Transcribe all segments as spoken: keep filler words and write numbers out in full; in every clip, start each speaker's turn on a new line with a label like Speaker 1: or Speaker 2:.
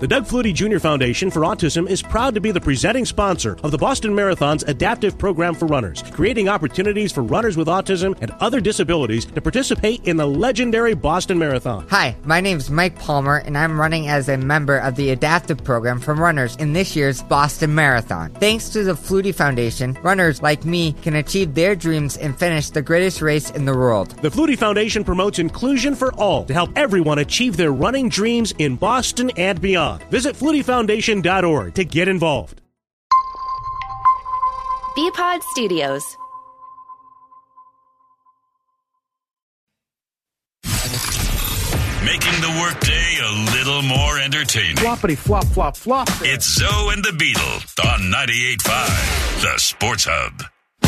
Speaker 1: The Doug Flutie Junior Foundation for Autism is proud to be the presenting sponsor of the Boston Marathon's adaptive program for runners, creating opportunities for runners with autism and other disabilities to participate in the legendary Boston Marathon.
Speaker 2: Hi, my name is Mike Palmer, and I'm running as a member of the adaptive program for runners in this year's Boston Marathon. Thanks to the Flutie Foundation, runners like me can achieve their dreams and finish the greatest race in the world.
Speaker 1: The Flutie Foundation promotes inclusion for all to help everyone achieve their running dreams in Boston and beyond. Visit flutie foundation dot org to get involved.
Speaker 3: B-Pod Studios.
Speaker 4: Making the workday a little more entertaining.
Speaker 5: Floppity flop flop flop.
Speaker 4: It's Zoe and the Beetle on ninety-eight point five, the Sports Hub.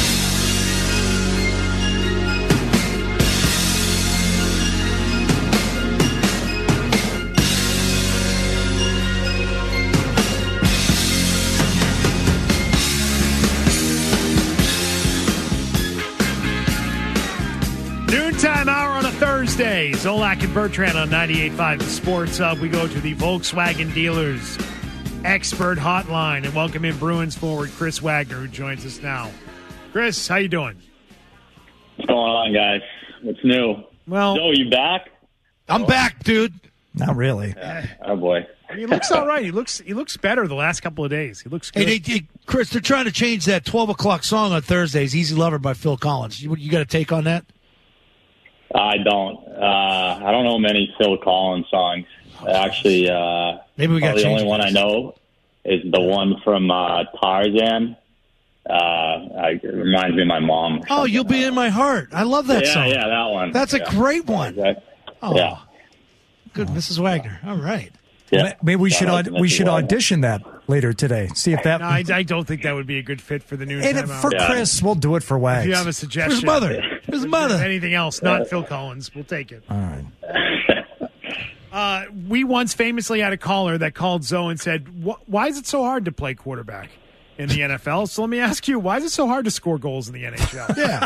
Speaker 5: Noontime hour on a Thursday. Zolak and Bertrand on ninety-eight point five The Sports Hub. We go to the Volkswagen Dealers Expert Hotline and welcome in Bruins forward Chris Wagner, who joins us now. Chris, how you doing?
Speaker 6: What's going on, guys? What's new?
Speaker 5: Well,
Speaker 6: Joe, you back?
Speaker 7: I'm back, dude.
Speaker 8: Not really.
Speaker 6: Yeah. Oh boy.
Speaker 5: He looks all right. He looks he looks better the last couple of days. He looks good.
Speaker 7: Hey, they, they, Chris, they're trying to change that twelve o'clock song on Thursdays, Easy Lover by Phil Collins. You, you got a take on that?
Speaker 6: I don't. Uh, I don't know many Phil Collins songs. Actually, uh,
Speaker 7: maybe we got
Speaker 6: the only one I know is the one from uh, Tarzan. Uh, I, it reminds me of my mom.
Speaker 7: Oh, You'll Be in My Heart. I love that
Speaker 6: yeah,
Speaker 7: song.
Speaker 6: Yeah, that one.
Speaker 7: That's
Speaker 6: yeah.
Speaker 7: a great one.
Speaker 6: Exactly.
Speaker 7: Oh,
Speaker 6: yeah.
Speaker 7: Good, Missus Wagner. All right.
Speaker 8: Yeah. Maybe we should aud- we should audition that later today. See if that.
Speaker 5: No, I, I don't think that would be a good fit for the new.
Speaker 8: And for
Speaker 5: hour.
Speaker 8: Chris, we'll do it for Wags.
Speaker 5: If you have a suggestion,
Speaker 7: For his mother. For his mother.
Speaker 5: Anything else? Not Phil Collins. We'll take it.
Speaker 8: All right.
Speaker 5: Uh, we once famously had a caller that called Zoe and said, "Why is it so hard to play quarterback in the N F L?" So let me ask you, why is it so hard to score goals in the N H L?
Speaker 7: Yeah.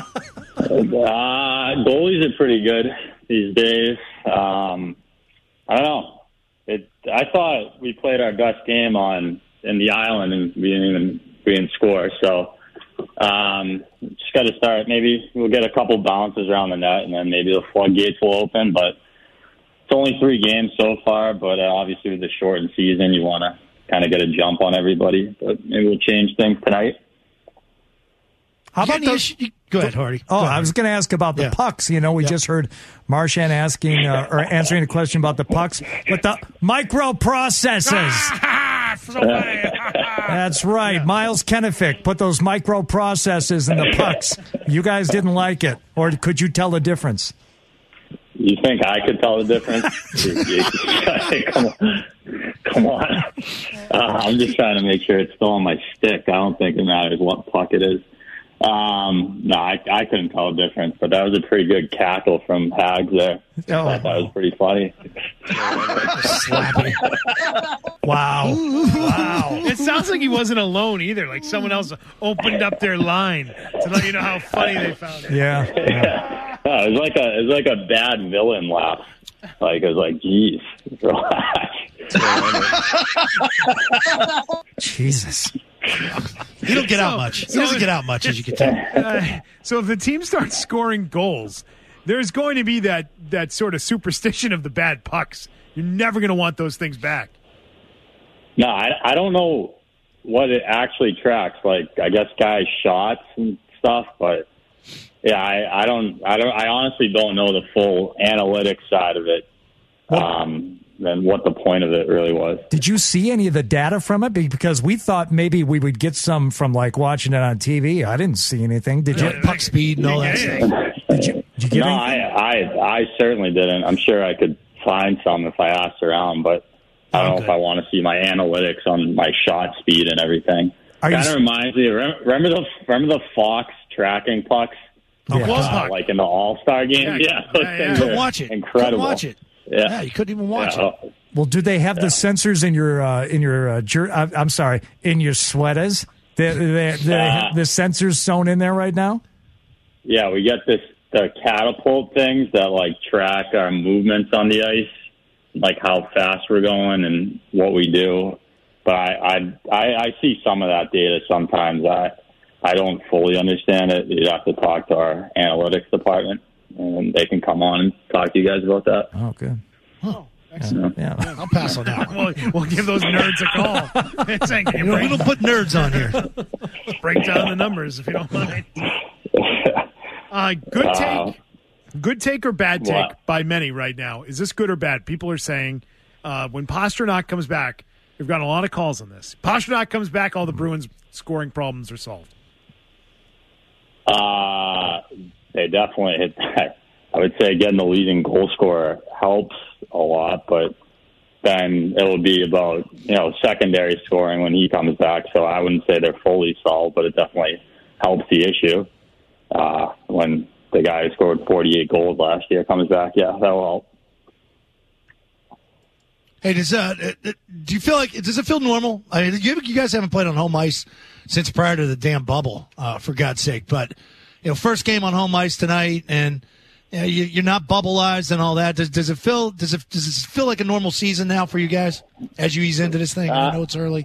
Speaker 6: Uh, goalies are pretty good these days. Um, I don't know. It, I thought we played our best game on in the island and we didn't even we didn't score. So um, just got to start. Maybe we'll get a couple bounces around the net, and then maybe the floodgates will open. But it's only three games so far. But uh, obviously, with the shortened season, you want to kind of get a jump on everybody. But maybe we'll change things tonight.
Speaker 8: How about those?
Speaker 7: Go ahead, Hardy.
Speaker 8: Oh,
Speaker 7: Go ahead.
Speaker 8: I was going to ask about the
Speaker 7: Yeah.
Speaker 8: pucks. You know, we
Speaker 7: Yeah.
Speaker 8: just heard Marchand asking uh, or answering a question about the pucks, but the microprocessors. That's right. Miles Kennefic put those microprocessors in the pucks. You guys didn't like it, or could you tell the difference?
Speaker 6: You think I could tell the difference? Come on. Come on. Uh, I'm just trying to make sure it's still on my stick. I don't think it matters what puck it is. Um, no, I, I couldn't tell the difference, but that was a pretty good cackle from Hags there.
Speaker 8: Oh.
Speaker 6: I thought that was pretty funny.
Speaker 8: Wow.
Speaker 5: Wow. It sounds like he wasn't alone either. Like someone else opened up their line to let you know how funny they found it.
Speaker 8: Yeah. yeah.
Speaker 6: No, it was like a it was like a bad villain laugh. Like it was like, geez, relax.
Speaker 8: Jesus.
Speaker 7: He don't get
Speaker 5: So-
Speaker 7: out much. He
Speaker 5: so-
Speaker 7: doesn't get out much, as you can tell.
Speaker 5: Uh, so if the team starts scoring goals, there's going to be that, that sort of superstition of the bad pucks. You're never going to want those things back.
Speaker 6: No, I, I don't know what it actually tracks. Like, I guess guys' shots and stuff, but yeah, I, I don't, I don't, I honestly don't know the full analytics side of it. Um, and what the point of it really was.
Speaker 8: Did you see any of the data from it? Because we thought maybe we would get some from like watching it on T V. I didn't see anything. Did you?
Speaker 5: Yeah,
Speaker 7: Puck speed and all that
Speaker 5: Yeah.
Speaker 7: stuff.
Speaker 8: Did you? Did you get
Speaker 6: No,
Speaker 8: anything?
Speaker 6: I, I, I certainly didn't. I'm sure I could find some if I asked around, but I don't know if I want to see my analytics on my shot speed and everything.
Speaker 8: Are you
Speaker 6: Kind of
Speaker 8: s-
Speaker 6: reminds me. Remember, remember the remember the Fox tracking pucks,
Speaker 8: Yeah.
Speaker 5: Glove
Speaker 6: uh,
Speaker 5: puck.
Speaker 6: like in the All Star game.
Speaker 5: Yeah,
Speaker 6: Yeah, those
Speaker 5: yeah, yeah.
Speaker 6: things
Speaker 7: Couldn't
Speaker 6: are
Speaker 7: watch it.
Speaker 6: Incredible.
Speaker 7: Couldn't watch it.
Speaker 6: Yeah,
Speaker 7: Yeah, you couldn't even watch
Speaker 6: yeah.
Speaker 7: it.
Speaker 8: Well, do they have the sensors in your uh, in your uh, jer- uh, I'm sorry, in your sweaters? The the, the,
Speaker 6: Uh,
Speaker 8: the sensors sewn in there right now?
Speaker 6: Yeah, we get this the catapult things that like track our movements on the ice. like how fast we're going and what we do. But I, I, I, I see some of that data sometimes. I, I don't fully understand it. You'd have to talk to our analytics department, and they can come on and talk to you guys about that.
Speaker 8: Oh, good.
Speaker 5: Oh, excellent.
Speaker 8: Yeah.
Speaker 7: I'll pass on that one.
Speaker 5: we'll, we'll give those nerds a call. It's like,
Speaker 7: You know, we don't put nerds on here.
Speaker 5: break down the numbers if you don't mind. Uh, good take, good take or bad take
Speaker 6: What?
Speaker 5: by many right now. Is this good or bad? People are saying uh, when Pastrnak comes back, we've got a lot of calls on this. Pastrnak comes back, all the Bruins scoring problems are solved.
Speaker 6: Uh, they definitely hit that. I would say getting the leading goal scorer helps a lot, but then it'll be about, you know, secondary scoring when he comes back. So I wouldn't say they're fully solved, but it definitely helps the issue. Uh, when the guy who scored forty-eight goals last year comes back, yeah, that'll help.
Speaker 7: Hey, does uh, do you feel like does it feel normal? I mean, you, you guys haven't played on home ice since prior to the damn bubble, uh, for God's sake. But you know, first game on home ice tonight, and you know, you, you're not bubbleized and all that. Does does it feel does it does it feel like a normal season now for you guys as you ease into this thing?
Speaker 6: Uh,
Speaker 7: I know it's early.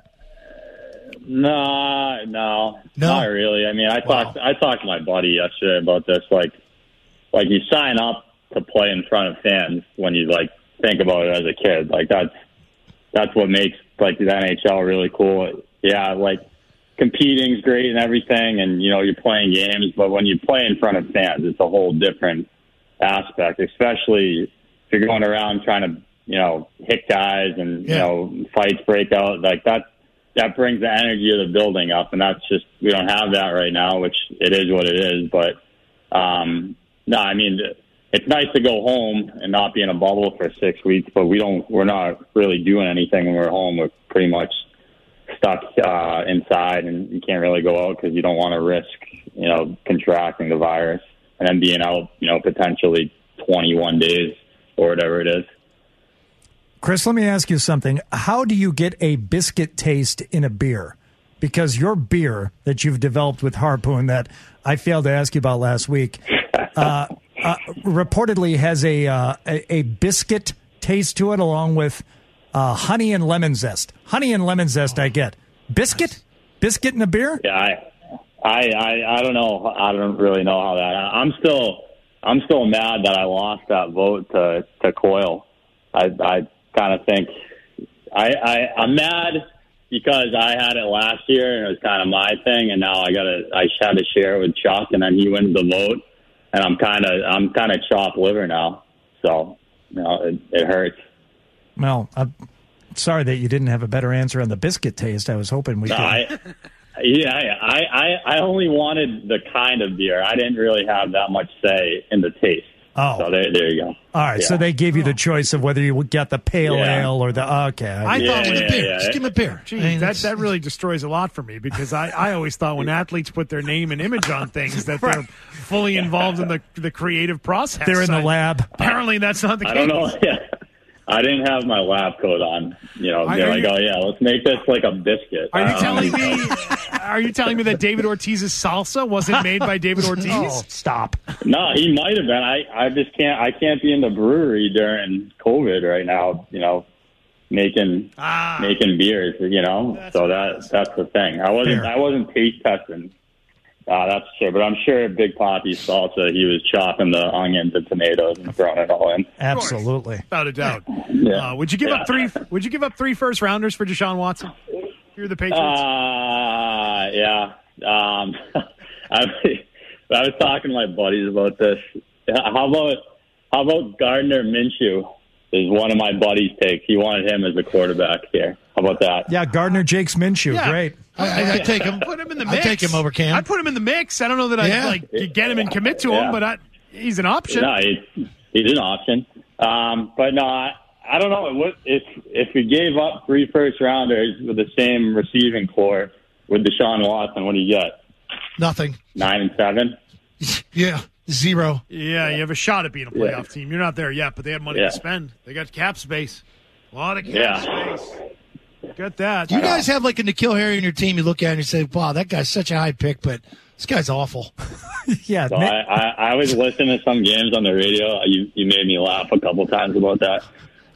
Speaker 6: No, no,
Speaker 7: No?
Speaker 6: not really. I mean, I
Speaker 7: Wow.
Speaker 6: talked I talked to my buddy yesterday about this. Like, like you sign up to play in front of fans when you like think about it as a kid. Like that's that's what makes like the N H L really cool. Yeah, like competing's great and everything, and you know you're playing games, but when you play in front of fans, it's a whole different aspect. Especially if you're going around trying to you know hit guys and
Speaker 7: Yeah.
Speaker 6: you know fights break out like that. That brings the energy of the building up, and that's just we don't have that right now, which it is what it is. But um, no, I mean it's nice to go home and not be in a bubble for six weeks. But we don't, we're not really doing anything when we're home. We're pretty much stuck uh, inside, and you can't really go out because you don't want to risk, you know, contracting the virus and then being out, you know, potentially twenty-one days or whatever it is.
Speaker 8: Chris, let me ask you something. How do you get a biscuit taste in a beer? Because your beer that you've developed with Harpoon that I failed to ask you about last week uh, uh, reportedly has a, uh, a a biscuit taste to it along with uh, honey and lemon zest. Honey and lemon zest I get. Biscuit? Biscuit in a beer?
Speaker 6: Yeah, I, I, I, I don't know. I don't really know how that. I'm still, I'm still mad that I lost that vote to to Coyle. I, I kind of think I, I, I'm mad because I had it last year and it was kind of my thing, and now I got to, I had to share it with Chuck, and then he wins the vote, and I'm kind of, I'm kind of chopped liver now. So, you know, it, it hurts.
Speaker 8: Well, I'm sorry that you didn't have a better answer on the biscuit taste. I was hoping we
Speaker 6: No,
Speaker 8: could.
Speaker 6: I, yeah, I, I, I only wanted the kind of beer. I didn't really have that much say in the taste.
Speaker 8: Oh.
Speaker 6: So there, there you go.
Speaker 8: All right,
Speaker 6: Yeah.
Speaker 8: so they gave you the choice of whether you would get the pale
Speaker 6: Yeah.
Speaker 8: ale or the okay.
Speaker 5: I
Speaker 6: Yeah,
Speaker 5: thought it was
Speaker 6: yeah,
Speaker 7: Beer.
Speaker 6: yeah.
Speaker 7: Just give him a beer.
Speaker 5: Gee,
Speaker 7: I mean,
Speaker 5: that,
Speaker 7: that's-
Speaker 5: that really destroys a lot for me because I, I always thought when athletes put their name and image on things that they're fully involved in the the creative process.
Speaker 8: They're in the
Speaker 5: I-
Speaker 8: lab.
Speaker 5: Apparently, that's not the
Speaker 6: I
Speaker 5: case.
Speaker 6: don't know. Yeah. I didn't have my lab coat on. You know,
Speaker 5: Are
Speaker 6: they're like,
Speaker 5: you-
Speaker 6: oh, yeah, let's make this like a biscuit.
Speaker 5: Are you
Speaker 6: Um,
Speaker 5: telling me? Are you telling me that David Ortiz's salsa wasn't made by David Ortiz?
Speaker 8: Oh, stop.
Speaker 6: No, he might have been. I, I just can't. I can't be in the brewery during COVID right now. You know, making
Speaker 5: Ah.
Speaker 6: making beers. You know,
Speaker 5: That's
Speaker 6: so
Speaker 5: what it
Speaker 6: that
Speaker 5: is.
Speaker 6: that's the thing. I wasn't.
Speaker 8: Fair.
Speaker 6: I wasn't taste testing. Uh, that's true. But I'm sure Big Poppy salsa. He was chopping the onions and tomatoes and throwing it all in.
Speaker 8: Absolutely.
Speaker 5: Without a doubt.
Speaker 6: Yeah.
Speaker 5: Uh, would you give
Speaker 6: Yeah.
Speaker 5: up three? Would you give up three first rounders for Deshaun Watson? You're the Patriots.
Speaker 6: Uh, yeah. Um, I, I was talking to my buddies about this. How about how about Gardner Minshew is one of my buddies' takes. He wanted him as a quarterback here. How about that?
Speaker 8: Yeah, Gardner Jakes Minshew.
Speaker 5: Yeah.
Speaker 8: Great.
Speaker 7: I, I, I take him.
Speaker 5: Put him in the
Speaker 7: I
Speaker 5: mix.
Speaker 7: take him over Cam.
Speaker 5: I'd put him in the mix. I don't know that I'd
Speaker 7: Yeah.
Speaker 5: like get him and commit to
Speaker 6: Yeah.
Speaker 5: him, but I, he's an option.
Speaker 6: No, he, he's an option. Um, but no, I, I don't know. What if if we gave up three first rounders with the same receiving core with Deshaun Watson? What do you get?
Speaker 7: Nothing.
Speaker 6: Nine and seven.
Speaker 7: Yeah. Zero.
Speaker 5: Yeah, you have a shot at being a playoff
Speaker 6: Yeah.
Speaker 5: team. You're not there yet, but they have money
Speaker 6: Yeah.
Speaker 5: to spend. They got cap space. A lot of cap
Speaker 6: Yeah.
Speaker 5: space. Got that.
Speaker 7: Do you guys have like a N'Keal Harry in your team? You look at and you say, "Wow, that guy's such a high pick, but this guy's awful."
Speaker 8: Yeah.
Speaker 6: So
Speaker 8: Ma-
Speaker 6: I, I, I was listening to some games on the radio. You you made me laugh a couple times about that.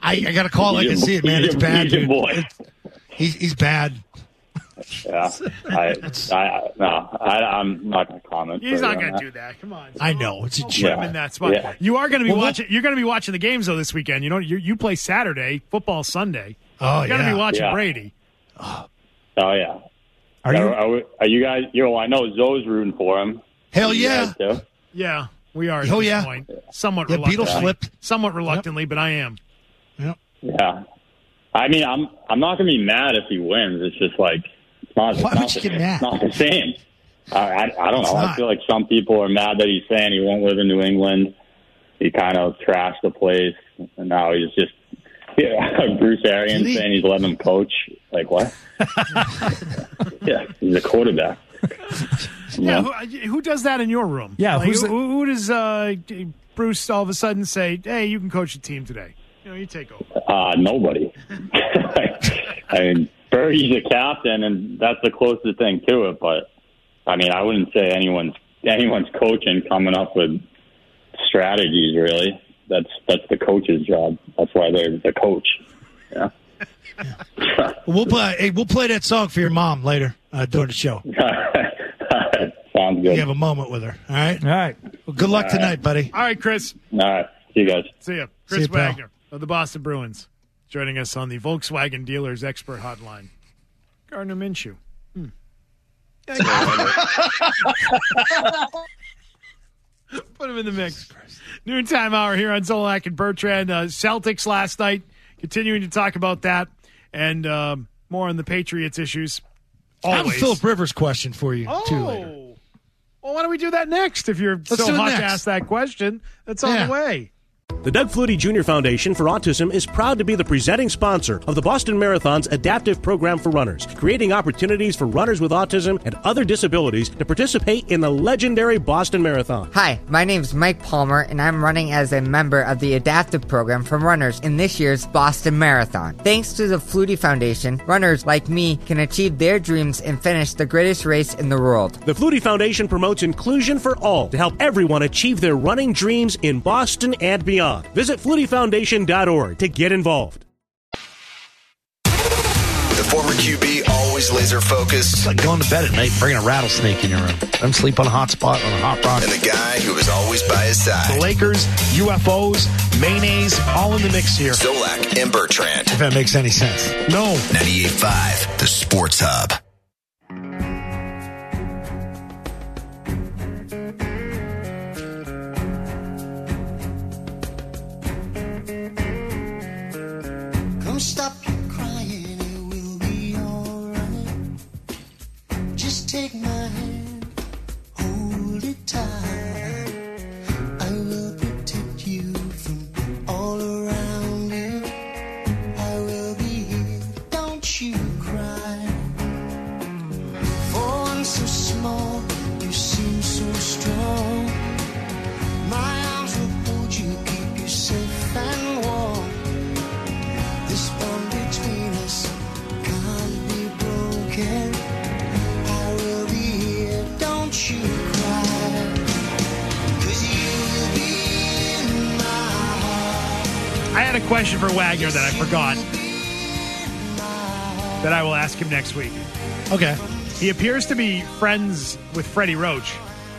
Speaker 7: I, I got to call it. I can see it, man. It's bad, dude.
Speaker 6: Boy.
Speaker 7: He's, he's bad.
Speaker 6: Yeah, I, I, no, I, I'm not going to comment.
Speaker 5: He's not going to
Speaker 6: that.
Speaker 5: do that. Come on.
Speaker 7: I know it's a
Speaker 5: Don't
Speaker 7: joke.
Speaker 5: put him in that spot.
Speaker 6: Yeah.
Speaker 5: You are going to be
Speaker 7: Well,
Speaker 5: watching. You're going to be watching the games though this weekend. You know, you you play Saturday, football Sunday.
Speaker 7: Oh,
Speaker 5: You're going to
Speaker 7: yeah.
Speaker 5: be watching
Speaker 6: Yeah.
Speaker 5: Brady.
Speaker 6: Oh yeah.
Speaker 8: Are you?
Speaker 6: Are, are, are you guys? You know, I know Zoe's rooting for him.
Speaker 7: Hell
Speaker 6: You
Speaker 7: yeah.
Speaker 6: guys too?
Speaker 5: Yeah, we are. At
Speaker 7: Oh,
Speaker 5: this
Speaker 7: yeah.
Speaker 5: point. Somewhat
Speaker 7: Yeah,
Speaker 5: reluctantly.
Speaker 7: Beatles flipped.
Speaker 5: Somewhat reluctantly, but I am.
Speaker 7: Yep.
Speaker 6: Yeah. I mean, I'm I'm not going to be mad if he wins. It's just like it's not.
Speaker 7: Why
Speaker 6: it's not
Speaker 7: would you
Speaker 6: the,
Speaker 7: get mad?
Speaker 6: It's not the same. I I, I don't
Speaker 7: It's
Speaker 6: know.
Speaker 7: not.
Speaker 6: I feel like some people are mad that he's saying he won't live in New England. He kind of trashed the place, and now he's just. Yeah, Bruce Arians
Speaker 7: Did he?
Speaker 6: saying he's letting him coach. Like what? Yeah, he's a quarterback.
Speaker 5: Yeah,
Speaker 6: Yeah.
Speaker 5: who, who does that in your room?
Speaker 8: Yeah,
Speaker 5: Like,
Speaker 8: who's
Speaker 5: who,
Speaker 8: the-
Speaker 5: who does uh, Bruce all of a sudden say, "Hey, you can coach the team today"? You know, you take over.
Speaker 6: Uh, nobody. I mean, Bergie's a captain, and that's the closest thing to it. But I mean, I wouldn't say anyone's anyone's coaching coming up with strategies. Really, that's that's the coach's job. That's why they're the coach. Yeah.
Speaker 7: We'll play. Hey, we'll play that song for your mom later uh, during the show.
Speaker 6: Sounds good.
Speaker 7: You have a moment with her. All right.
Speaker 8: All right.
Speaker 7: Well, good luck tonight, buddy.
Speaker 5: All right, Chris.
Speaker 6: All right. See you guys.
Speaker 5: See ya.
Speaker 7: See
Speaker 5: Chris
Speaker 7: ya, pal.
Speaker 5: Wagner of the Boston Bruins joining us on the Volkswagen Dealers Expert Hotline. Gardner Minshew. Hmm. Put him in the mix. Noontime hour here on Zolak and Bertrand. Uh, Celtics last night, continuing to talk about that and um, more on the Patriots issues.
Speaker 7: I have a
Speaker 5: Always.
Speaker 7: Philip Rivers question for you, too, later.
Speaker 5: Oh. Well, why don't we do that next? If you're
Speaker 7: Let's
Speaker 5: so
Speaker 7: do it
Speaker 5: hot to
Speaker 7: next.
Speaker 5: ask that question, that's on
Speaker 7: Yeah.
Speaker 5: the way.
Speaker 1: The Doug Flutie Junior Foundation for Autism is proud to be the presenting sponsor of the Boston Marathon's adaptive program for runners, creating opportunities for runners with autism and other disabilities to participate in the legendary Boston Marathon.
Speaker 2: Hi, my name's Mike Palmer, and I'm running as a member of the adaptive program for runners in this year's Boston Marathon. Thanks to the Flutie Foundation, runners like me can achieve their dreams and finish the greatest race in the world.
Speaker 1: The Flutie Foundation promotes inclusion for all to help everyone achieve their running dreams in Boston and beyond. Visit flutie foundation dot org to get involved.
Speaker 3: The former Q B always laser focused,
Speaker 9: It's like going to bed at night and bringing a rattlesnake in your room. I'm sleep on a hot spot on a hot rock.
Speaker 3: and the guy who is always by his
Speaker 9: The
Speaker 3: side.
Speaker 9: Lakers, U F Os, mayonnaise, all in the mix here.
Speaker 3: Zolak and Bertrand.
Speaker 7: If that makes any sense.
Speaker 9: No.
Speaker 3: ninety-eight point five, the Sports Hub.
Speaker 10: Come stop your crying, it will be alright. Just take my hand, hold it tight. I will protect you from all around you. I will be here, don't you cry. For one so small, you seem so strong. My arms will hold you, keep you safe and warm. This bond between us can't be broken. I will be here, don't you cry. 'Cause you will be in my heart.
Speaker 5: I had a question for Wagner that I forgot that I will ask him next week.
Speaker 7: Okay.
Speaker 5: He appears to be friends with Freddie Roach.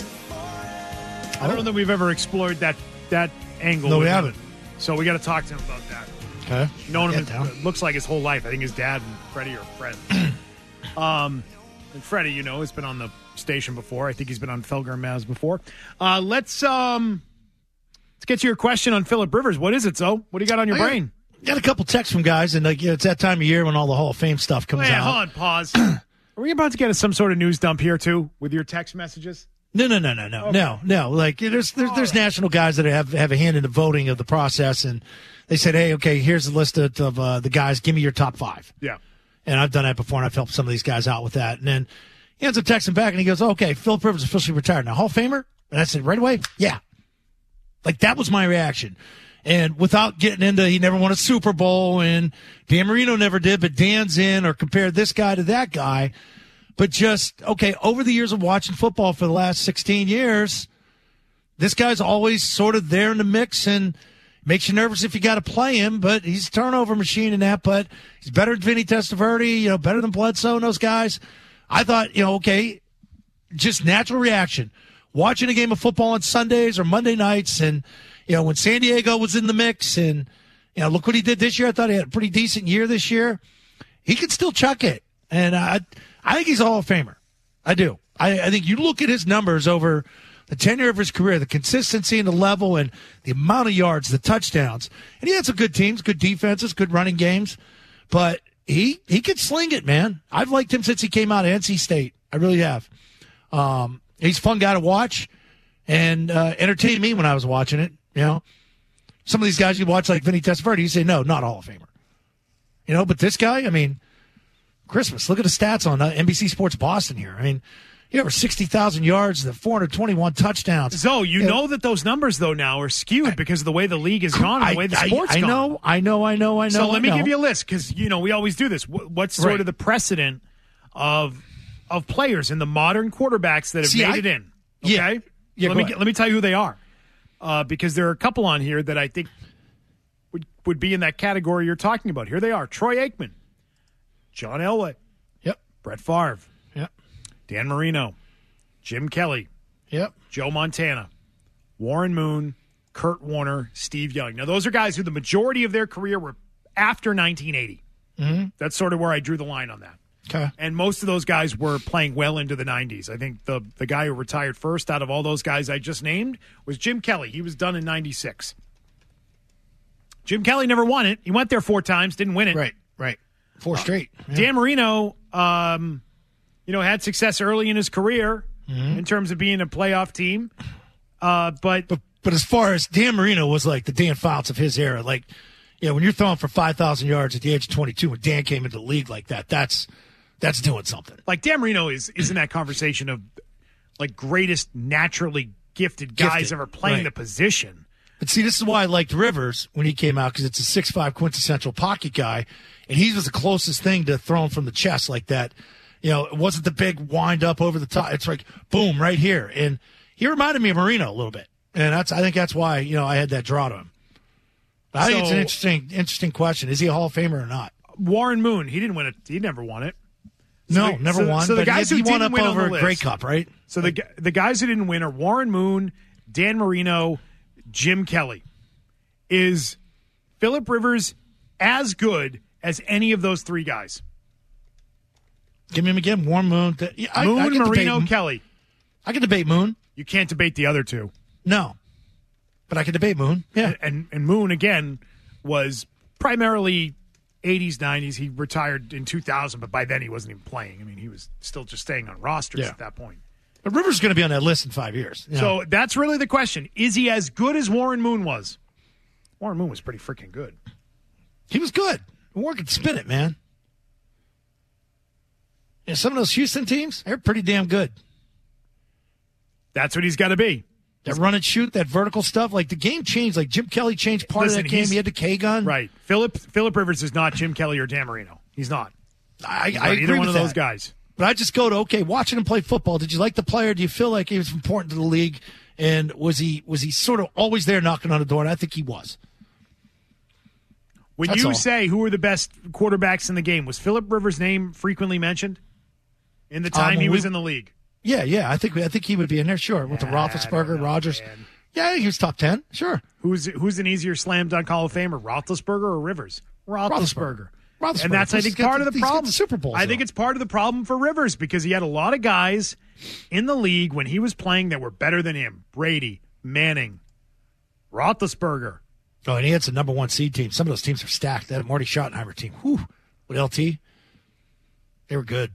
Speaker 5: I don't know that we've ever explored that that angle.
Speaker 7: No,
Speaker 5: with
Speaker 7: we
Speaker 5: him.
Speaker 7: haven't.
Speaker 5: So we got to talk to him about that.
Speaker 7: Okay.
Speaker 5: Known him,
Speaker 7: Get down.
Speaker 5: it looks like his whole life. I think his dad and Freddie are friends. um, and Freddie, you know, has been on the station before. I think he's been on Felger Maz before. Uh, let's um, let's get to your question on Philip Rivers. What is it, Zoe? What do you got on your
Speaker 7: I got-
Speaker 5: brain?
Speaker 7: Got a couple texts from guys, and like, you know, it's that time of year when all the Hall of Fame stuff comes
Speaker 5: Wait,
Speaker 7: out.
Speaker 5: hold on, pause. Are we about to get some sort of news dump here too with your text messages?
Speaker 7: No, no, no, no, no, no, no. Like there's there's, there's national guys that have have a hand in the voting of the process, and they said, hey, okay, here's a list of, of uh, the guys. Give me your top five.
Speaker 5: Yeah.
Speaker 7: And I've done that before, and I've helped some of these guys out with that. And then he ends up texting back, and he goes, okay, Philip Rivers officially retired. Now, Hall of Famer? And I said, right away, yeah. Like, that was my reaction. And without getting into, he never won a Super Bowl, and Dan Marino never did, but Dan's in, or compared this guy to that guy. But just, okay, over the years of watching football for the last sixteen years, this guy's always sort of there in the mix, and Makes you nervous if you got to play him, but he's a turnover machine in that. But he's better than Vinny Testaverde, you know, better than Bledsoe and those guys. I thought, you know, okay, just natural reaction. Watching a game of football on Sundays or Monday nights, and, you know, when San Diego was in the mix, and, you know, look what he did this year. I thought he had a pretty decent year this year. He could still chuck it. And I, I think he's a Hall of Famer. I do. I, I think you look at his numbers over the tenure of his career, the consistency and the level and the amount of yards, the touchdowns. And he had some good teams, good defenses, good running games. But he he could sling it, man. I've liked him since he came out of N C State. I really have. Um, he's a fun guy to watch and uh, entertained me when I was watching it. You know, some of these guys you watch like Vinny Testaverde, you say, no, not Hall of Famer. You know, but this guy, I mean, Christmas, look at the stats on uh, N B C Sports Boston here. I mean, he over sixty thousand yards, the four hundred twenty-one touchdowns.
Speaker 5: So you yeah. know that those numbers, though, now are skewed because of the way the league has gone and the way the sport's
Speaker 7: I, I
Speaker 5: gone.
Speaker 7: know, I know, I know, I know.
Speaker 5: So let
Speaker 7: I
Speaker 5: me
Speaker 7: know.
Speaker 5: give you a list because, you know, we always do this. What's sort
Speaker 7: right.
Speaker 5: of the precedent of of players and the modern quarterbacks that have
Speaker 7: See,
Speaker 5: made
Speaker 7: I,
Speaker 5: it in? Okay?
Speaker 7: Yeah. yeah
Speaker 5: let, me, let me tell you who they are uh, because there are a couple on here that I think would, would be in that category you're talking about. Here they are. Troy Aikman, John Elway.
Speaker 7: Yep.
Speaker 5: Brett Favre.
Speaker 7: Yep.
Speaker 5: Dan Marino. Jim Kelly.
Speaker 7: Yep.
Speaker 5: Joe Montana. Warren Moon. Kurt Warner. Steve Young. Now, those are guys who the majority of their career were after nineteen eighty.
Speaker 7: Mm-hmm.
Speaker 5: That's sort of where I drew the line on that.
Speaker 7: Okay.
Speaker 5: And most of those guys were playing well into the nineties. I think the, the guy who retired first out of all those guys I just named was Jim Kelly. He was done in ninety-six. Jim Kelly never won it. He went there four times, didn't win it.
Speaker 7: Right, right. Four
Speaker 5: Uh,
Speaker 7: straight. Yeah.
Speaker 5: Dan Marino, um, you know, had success early in his career mm-hmm. in terms of being a playoff team. Uh, but,
Speaker 7: but but as far as Dan Marino was like the Dan Fouts of his era, like, yeah, when you're throwing for five thousand yards at the age of twenty-two, when Dan came into the league like that, that's that's doing something.
Speaker 5: Like Dan Marino is, is in that conversation of like greatest naturally gifted guys
Speaker 7: Gifted,
Speaker 5: ever playing
Speaker 7: right.
Speaker 5: the position.
Speaker 7: But see, this is why I liked Rivers when he came out, because it's a six five quintessential pocket guy, and he was the closest thing to throwing from the chest like that. You know, it wasn't the big wind up over the top. It's like, boom, right here. And he reminded me of Marino a little bit. And that's I think that's why, you know, I had that draw to him. I think
Speaker 5: So-
Speaker 7: it's an interesting interesting question. Is he a Hall of Famer or not?
Speaker 5: Warren Moon, he didn't win it. He never won it.
Speaker 7: No,
Speaker 5: the-
Speaker 7: never
Speaker 5: so-
Speaker 7: won.
Speaker 5: so the
Speaker 7: but
Speaker 5: guys
Speaker 7: he,
Speaker 5: who
Speaker 7: he won
Speaker 5: didn't
Speaker 7: up
Speaker 5: win on
Speaker 7: over
Speaker 5: the list-
Speaker 7: Grey Cup, right?
Speaker 5: So the gu- the guys who didn't win are Warren Moon, Dan Marino, Jim Kelly. Is Phillip Rivers as good as any of those three guys?
Speaker 7: Give me him again. Warren Moon. Th- yeah, I,
Speaker 5: Moon,
Speaker 7: I can
Speaker 5: Marino,
Speaker 7: debate,
Speaker 5: Kelly.
Speaker 7: I can debate Moon.
Speaker 5: You can't debate the other two.
Speaker 7: No. But I can debate Moon. Yeah.
Speaker 5: And, and, and Moon, again, was primarily eighties, nineties. He retired in two thousand, but by then he wasn't even playing. I mean, he was still just staying on rosters
Speaker 7: Yeah.
Speaker 5: at that point.
Speaker 7: But Rivers is going to be on that list in five years. you know.
Speaker 5: So that's really the question. Is he as good as Warren Moon was? Warren Moon was pretty freaking good.
Speaker 7: He was good. Warren could spin it, man. Yeah, some of those Houston teams, they're pretty damn good.
Speaker 5: That's what he's got to be.
Speaker 7: That run and shoot, that vertical stuff. Like the game changed. Like Jim Kelly changed part
Speaker 5: Listen,
Speaker 7: of that game.
Speaker 5: he's-
Speaker 7: He had the K gun.
Speaker 5: Right. Philip Philip Rivers is not Jim Kelly or Dan Marino. He's not.
Speaker 7: I,
Speaker 5: He's
Speaker 7: I
Speaker 5: not
Speaker 7: agree
Speaker 5: either one
Speaker 7: with
Speaker 5: of
Speaker 7: that.
Speaker 5: those guys.
Speaker 7: But I just go to, okay, watching him play football, did you like the player? Do you feel like he was important to the league? And was he was he sort of always there knocking on the door? And I think he was.
Speaker 5: When
Speaker 7: That's
Speaker 5: you
Speaker 7: all.
Speaker 5: say who were the best quarterbacks in the game, was Philip Rivers' name frequently mentioned in the time
Speaker 7: Um,
Speaker 5: he
Speaker 7: we-
Speaker 5: was in the league?
Speaker 7: Yeah, yeah. I think I think he would be in there, sure. With the
Speaker 5: I don't
Speaker 7: Roethlisberger,
Speaker 5: know,
Speaker 7: Rodgers.
Speaker 5: man.
Speaker 7: Yeah, he was top ten, sure.
Speaker 5: Who's who's an easier slam dunk Hall of Famer, Roethlisberger or Rivers? Roethlisberger.
Speaker 7: Roethlisberger.
Speaker 5: And that's, I think,
Speaker 7: He's got
Speaker 5: part of the
Speaker 7: he's got
Speaker 5: problem.
Speaker 7: the Super Bowls,
Speaker 5: I think
Speaker 7: though.
Speaker 5: it's part of the problem for Rivers because he had a lot of guys in the league when he was playing that were better than him. Brady, Manning, Roethlisberger.
Speaker 7: Oh, and he had some number one seed teams. Some of those teams are stacked. That Marty Schottenheimer team, whew, with L T, they were good.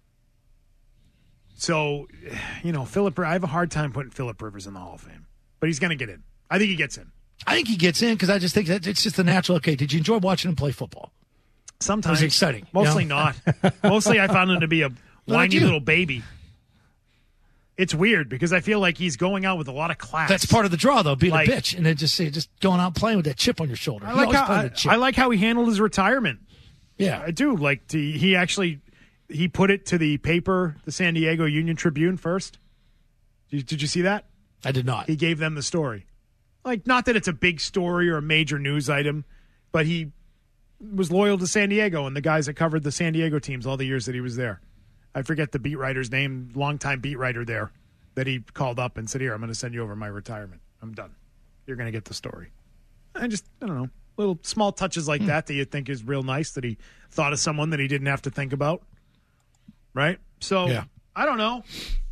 Speaker 5: So, you know, Philip, I have a hard time putting Philip Rivers in the Hall of Fame, but he's going to get in. I think he gets in.
Speaker 7: I think he gets in because I just think that it's just the natural. Okay, did you enjoy watching him play football?
Speaker 5: Sometimes.
Speaker 7: It was exciting.
Speaker 5: Mostly
Speaker 7: you know?
Speaker 5: not. Mostly I found him to be a whiny
Speaker 7: you.
Speaker 5: little baby. It's weird because I feel like he's going out with a lot of class.
Speaker 7: That's part of the draw, though, being
Speaker 5: Like-
Speaker 7: a bitch and then just just going out playing with that chip on your shoulder.
Speaker 5: I
Speaker 7: He
Speaker 5: like,
Speaker 7: always
Speaker 5: how,
Speaker 7: played
Speaker 5: I,
Speaker 7: with a chip.
Speaker 5: I like how he handled his retirement.
Speaker 7: yeah,
Speaker 5: I do. Like to, he actually he put it to the paper, the San Diego Union Tribune first. Did you, did you see that?
Speaker 7: I did not.
Speaker 5: He gave them the story. Like, not that it's a big story or a major news item, but he was loyal to San Diego and the guys that covered the San Diego teams all the years that he was there. I forget the beat writer's name, longtime beat writer there, that he called up and said, here, I'm going to send you over my retirement. I'm done. You're going to get the story. I just, I don't know, little small touches like mm. that that you think is real nice, that he thought of someone that he didn't have to think about. Right? So, yeah. I don't know.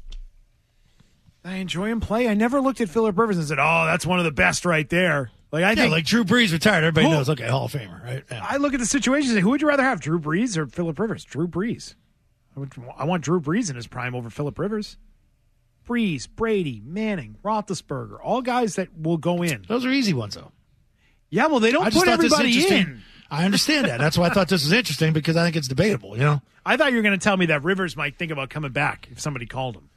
Speaker 5: I enjoy him play. I never looked at Phillip Rivers and said, oh, that's one of the best right there. Like I
Speaker 7: yeah,
Speaker 5: think,
Speaker 7: like Drew Brees retired. Everybody
Speaker 5: who,
Speaker 7: knows, okay, Hall of Famer, right? Yeah.
Speaker 5: I look at the situation and say, who would you rather have, Drew Brees or Phillip Rivers? Drew Brees. I, would, I want Drew Brees in his prime over Phillip Rivers. Brees, Brady, Manning, Roethlisberger, all guys that will go in.
Speaker 7: Those are easy ones, though.
Speaker 5: Yeah, well, they don't put everybody in.
Speaker 7: I understand that. That's why I thought this was interesting, because I think it's debatable, you know?
Speaker 5: I thought you were going to tell me that Rivers might think about coming back if somebody called him.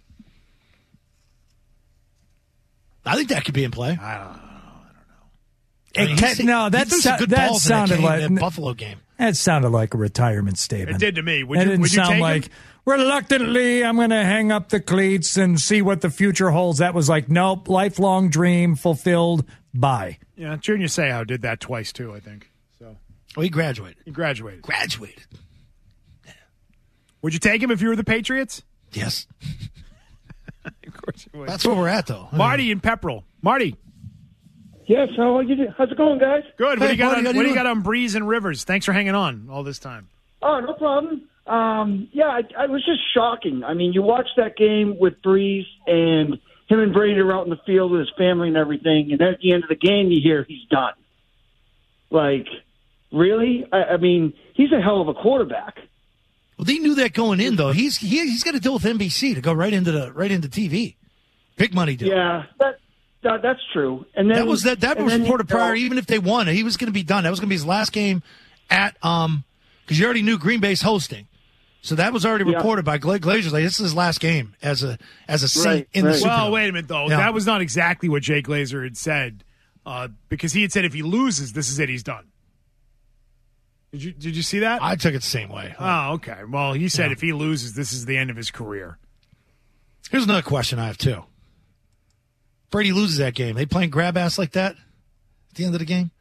Speaker 7: I think that could be in play.
Speaker 5: I don't know.
Speaker 8: I mean, te- no, that, so, that sounded
Speaker 7: that
Speaker 8: like
Speaker 7: that Buffalo game.
Speaker 8: That sounded like a retirement statement.
Speaker 5: It did to me. Would
Speaker 8: that
Speaker 5: you,
Speaker 8: didn't
Speaker 5: would you
Speaker 8: sound
Speaker 5: take
Speaker 8: like
Speaker 5: him?
Speaker 8: reluctantly I'm going to hang up the cleats and see what the future holds. That was like, nope, lifelong dream fulfilled. Bye.
Speaker 5: Yeah, Junior Seau did that twice too, I think. So,
Speaker 7: oh, he graduated.
Speaker 5: He graduated.
Speaker 7: Graduated.
Speaker 5: Yeah. Would you take him if you were the Patriots?
Speaker 7: Yes.
Speaker 5: Of course you would.
Speaker 7: That's where we're at, though. I
Speaker 5: Marty
Speaker 7: mean,
Speaker 5: in Pepperell. Marty.
Speaker 11: Yes, how are you? How's it going, guys?
Speaker 5: Good. What
Speaker 11: Hey,
Speaker 5: do you got?
Speaker 11: Marty,
Speaker 5: On,
Speaker 11: how
Speaker 5: what
Speaker 11: you
Speaker 5: do you
Speaker 11: doing?
Speaker 5: got on Breeze and Rivers? Thanks for hanging on all this time.
Speaker 11: Oh, no problem. Um, yeah, I, I was just shocking. I mean, you watch that game with Breeze, and him and Brady are out in the field with his family and everything, and then at the end of the game, you hear he's done. Like, really? I, I mean, he's a hell of a quarterback.
Speaker 7: well, they knew that going in, though. He's he, he's got to deal with N B C to go right into the right into T V. Big money deal.
Speaker 11: Yeah, that, that that's true. And then
Speaker 7: that was that that
Speaker 11: and
Speaker 7: was
Speaker 11: then,
Speaker 7: reported
Speaker 11: you know,
Speaker 7: prior. Even if they won, he was going to be done. That was going to be his last game at um because you already knew Green Bay's hosting, so that was already
Speaker 11: Yeah.
Speaker 7: reported by Gla- Glazers. Like, this is his last game as a as a seat
Speaker 11: Right,
Speaker 7: in the
Speaker 11: right.
Speaker 7: Super
Speaker 5: Well,
Speaker 7: Bowl.
Speaker 5: wait a minute, though.
Speaker 7: Yeah.
Speaker 5: That was not exactly what Jay Glazer had said, uh, because he had said if he loses, this is it, he's done. Did you Did you see that?
Speaker 7: I took it the same way.
Speaker 5: Oh, okay. Well, he said
Speaker 7: Yeah.
Speaker 5: if he loses, this is the end of his career.
Speaker 7: Here's another question I have too. Brady loses that game. They playing grab ass like that at the end of the game?